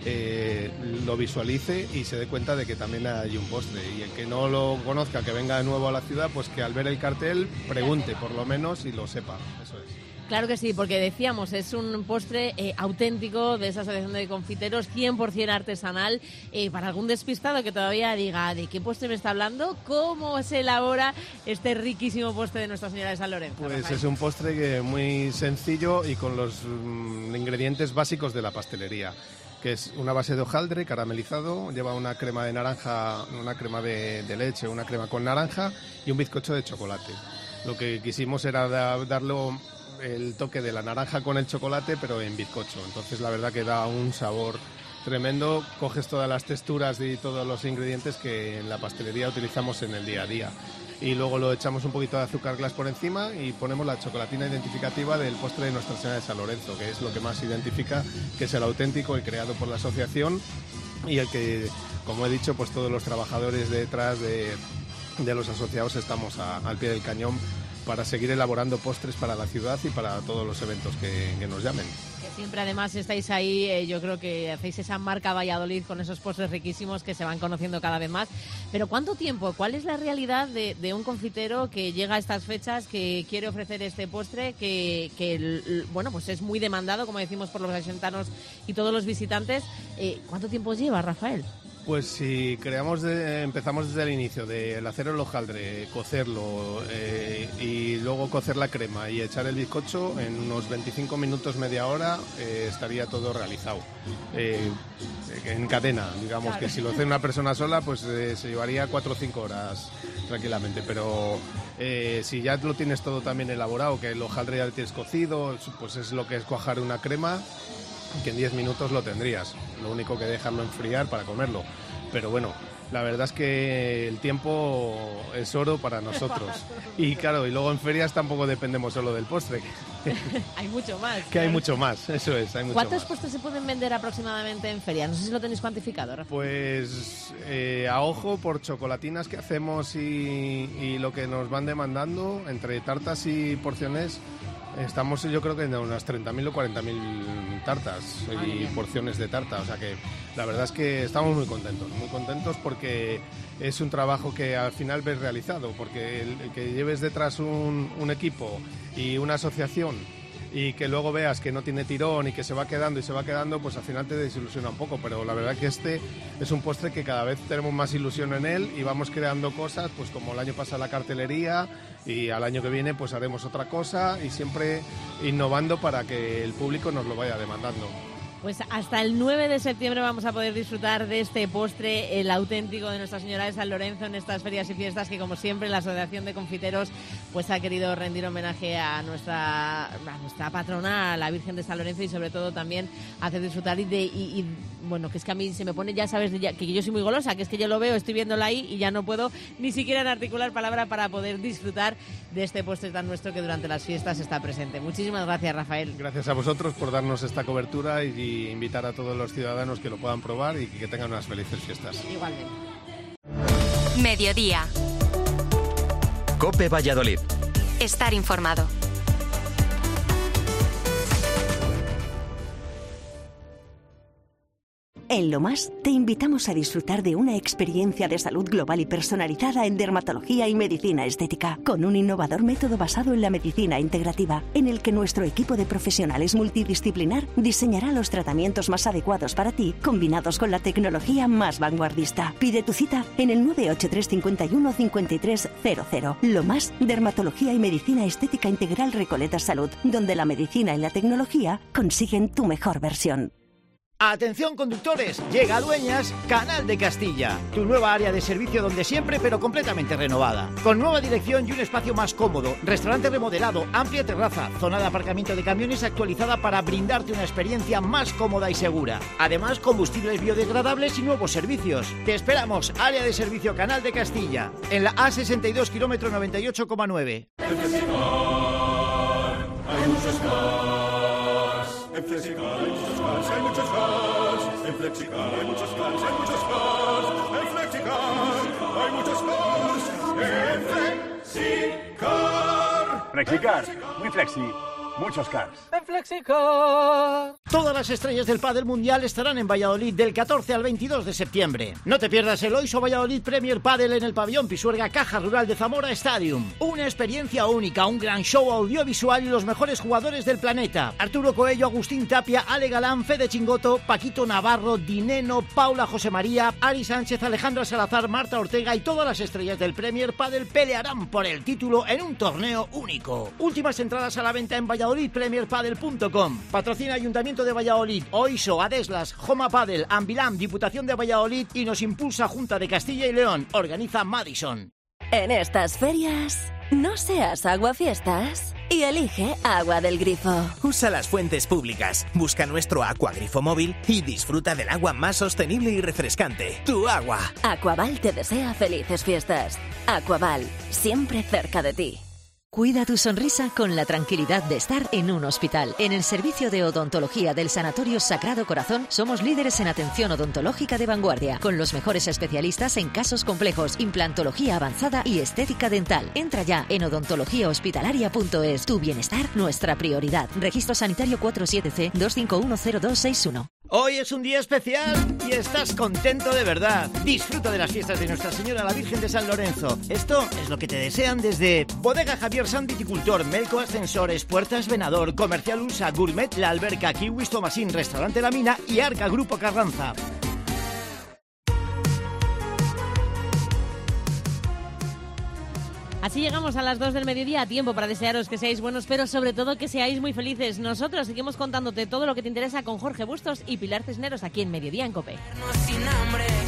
Speaker 19: eh, lo visualice y se dé cuenta de que también hay un postre. Y el que no lo conozca, que venga de nuevo a la ciudad, pues que al ver el cartel pregunte por lo menos y lo sepa. Eso es.
Speaker 3: Claro que sí, porque decíamos, es un postre eh, auténtico de esa Asociación de Confiteros, cien por ciento artesanal. Eh, para algún despistado que todavía diga ¿de qué postre me está hablando? ¿Cómo se elabora este riquísimo postre de Nuestra Señora de San Lorenzo?
Speaker 19: Pues
Speaker 3: Rafael?
Speaker 19: Es un postre que muy sencillo y con los mm, ingredientes básicos de la pastelería, que es una base de hojaldre caramelizado, lleva una crema de naranja, una crema de, de leche, una crema con naranja y un bizcocho de chocolate. Lo que quisimos era da, darlo el toque de la naranja con el chocolate, pero en bizcocho. Entonces la verdad que da un sabor tremendo. Coges todas las texturas y todos los ingredientes que en la pastelería utilizamos en el día a día. Y luego lo echamos un poquito de azúcar glass por encima y ponemos la chocolatina identificativa del postre de Nuestra Señora de San Lorenzo, que es lo que más identifica, que es el auténtico, el creado por la asociación, y el que, como he dicho, pues todos los trabajadores detrás de, de los asociados estamos a, al pie del cañón para seguir elaborando postres para la ciudad y para todos los eventos que, que nos llamen.
Speaker 3: Que siempre además estáis ahí, eh, yo creo que hacéis esa marca Valladolid con esos postres riquísimos que se van conociendo cada vez más. Pero ¿cuánto tiempo? ¿Cuál es la realidad de, de un confitero que llega a estas fechas, que quiere ofrecer este postre, que, que bueno, pues es muy demandado, como decimos, por los asentanos y todos los visitantes? Eh, ¿Cuánto tiempo lleva, Rafael?
Speaker 19: Pues si creamos de, empezamos desde el inicio, del hacer el hojaldre, cocerlo eh, y luego cocer la crema y echar el bizcocho, en unos veinticinco minutos, media hora eh, estaría todo realizado. Eh, en cadena, digamos, claro. Que si lo hace una persona sola, pues eh, se llevaría cuatro o cinco horas tranquilamente, pero eh, si ya lo tienes todo también elaborado, que el hojaldre ya lo tienes cocido, pues es lo que es cuajar una crema, que en diez minutos lo tendrías, lo único que dejarlo enfriar para comerlo. Pero bueno, la verdad es que el tiempo es oro para nosotros. Y claro, y luego en ferias tampoco dependemos solo del postre.
Speaker 3: Hay mucho más.
Speaker 19: Que hay mucho más, eso es, hay mucho
Speaker 3: ¿Cuántos
Speaker 19: más.
Speaker 3: postres se pueden vender aproximadamente en feria? No sé si lo tenéis cuantificado, Rafa.
Speaker 19: Pues eh, a ojo por chocolatinas que hacemos y, y lo que nos van demandando, entre tartas y porciones, estamos yo creo que en unas treinta mil o cuarenta mil tartas y porciones de tarta, o sea que la verdad es que estamos muy contentos, muy contentos porque es un trabajo que al final ves realizado, porque el, el que lleves detrás un, un equipo y una asociación y que luego veas que no tiene tirón y que se va quedando y se va quedando, pues al final te desilusiona un poco, pero la verdad que este es un postre que cada vez tenemos más ilusión en él y vamos creando cosas, pues como el año pasado la cartelería, y al año que viene pues haremos otra cosa y siempre innovando para que el público nos lo vaya demandando.
Speaker 3: Pues hasta el nueve de septiembre vamos a poder disfrutar de este postre, el auténtico de Nuestra Señora de San Lorenzo, en estas ferias y fiestas que, como siempre, la Asociación de Confiteros pues ha querido rendir homenaje a nuestra, a nuestra patrona, a la Virgen de San Lorenzo, y sobre todo también hacer disfrutar y, de, y, y bueno, que es que a mí se me pone, ya sabes, ya, que yo soy muy golosa, que es que yo lo veo, estoy viéndola ahí y ya no puedo ni siquiera en articular palabra para poder disfrutar de este postre tan nuestro que durante las fiestas está presente. Muchísimas gracias, Rafael.
Speaker 19: Gracias a vosotros por darnos esta cobertura y y invitar a todos los ciudadanos que lo puedan probar y que tengan unas felices fiestas.
Speaker 3: Igualmente.
Speaker 18: Mediodía.
Speaker 17: COPE Valladolid.
Speaker 18: Estar informado.
Speaker 2: En Lo Más te invitamos a disfrutar de una experiencia de salud global y personalizada en dermatología y medicina estética, con un innovador método basado en la medicina integrativa, en el que nuestro equipo de profesionales multidisciplinar diseñará los tratamientos más adecuados para ti, combinados con la tecnología más vanguardista. Pide tu cita en el nueve ocho tres cinco uno cinco tres cero cero. Lo Más, dermatología y medicina estética integral Recoletas Salud, donde la medicina y la tecnología consiguen tu mejor versión.
Speaker 1: Atención conductores, llega a Dueñas Canal de Castilla, tu nueva área de servicio donde siempre pero completamente renovada. Con nueva dirección y un espacio más cómodo, restaurante remodelado, amplia terraza, zona de aparcamiento de camiones actualizada para brindarte una experiencia más cómoda y segura. Además, combustibles biodegradables y nuevos servicios. Te esperamos, área de servicio Canal de Castilla, en la A sesenta y dos, kilómetro noventa y ocho coma nueve.
Speaker 12: En Flexicar hay muchos cars. En Flexicar hay muchos cars, hay muchos cars. En Flexicar hay muchos cars, hay muchos cars. En Flexicar hay muchos cars. En Flexicar.
Speaker 20: Flexicar, muy flexi, muchos cars.
Speaker 1: En Flexicar. Todas las estrellas del pádel mundial estarán en Valladolid del catorce al veintidós de septiembre. No te pierdas el Oiso Valladolid Premier Padel en el pabellón Pisuerga Caja Rural de Zamora Stadium. Una experiencia única, un gran show audiovisual y los mejores jugadores del planeta. Arturo Coello, Agustín Tapia, Ale Galán, Fede Chingoto, Paquito Navarro, Dineno, Paula José María, Ari Sánchez, Alejandra Salazar, Marta Ortega y todas las estrellas del Premier Padel pelearán por el título en un torneo único. Últimas entradas a la venta en valladolid premier padel punto com. Patrocina Ayuntamiento de Valladolid, Oiso, Adeslas, Joma Padel, Ambilam, Diputación de Valladolid y nos impulsa Junta de Castilla y León. Organiza Madison.
Speaker 2: En estas ferias, no seas aguafiestas y elige Agua del Grifo.
Speaker 21: Usa las fuentes públicas, busca nuestro Aquagrifo móvil y disfruta del agua más sostenible y refrescante. Tu agua.
Speaker 2: Aquaval te desea felices fiestas. Aquaval, siempre cerca de ti.
Speaker 22: Cuida tu sonrisa con la tranquilidad de estar en un hospital. En el servicio de odontología del Sanatorio Sagrado Corazón somos líderes en atención odontológica de vanguardia, con los mejores especialistas en casos complejos, implantología avanzada y estética dental. Entra ya en odontología hospitalaria punto es. Tu bienestar, nuestra prioridad. Registro sanitario cuatro siete C dos cinco uno cero dos seis uno.
Speaker 1: Hoy es un día especial y estás contento de verdad. Disfruta de las fiestas de Nuestra Señora la Virgen de San Lorenzo. Esto es lo que te desean desde Bodega Javier San Viticultor, Melco Ascensores, Puertas Venador, Comercial Ulsa, Gourmet La Alberca, Kiwis Tomasín, Restaurante La Mina y Arca Grupo Carranza.
Speaker 3: Así llegamos a las dos del mediodía, a tiempo para desearos que seáis buenos, pero sobre todo que seáis muy felices. Nosotros seguimos contándote todo lo que te interesa con Jorge Bustos y Pilar Cisneros aquí en Mediodía en COPE.
Speaker 12: Sin hambre.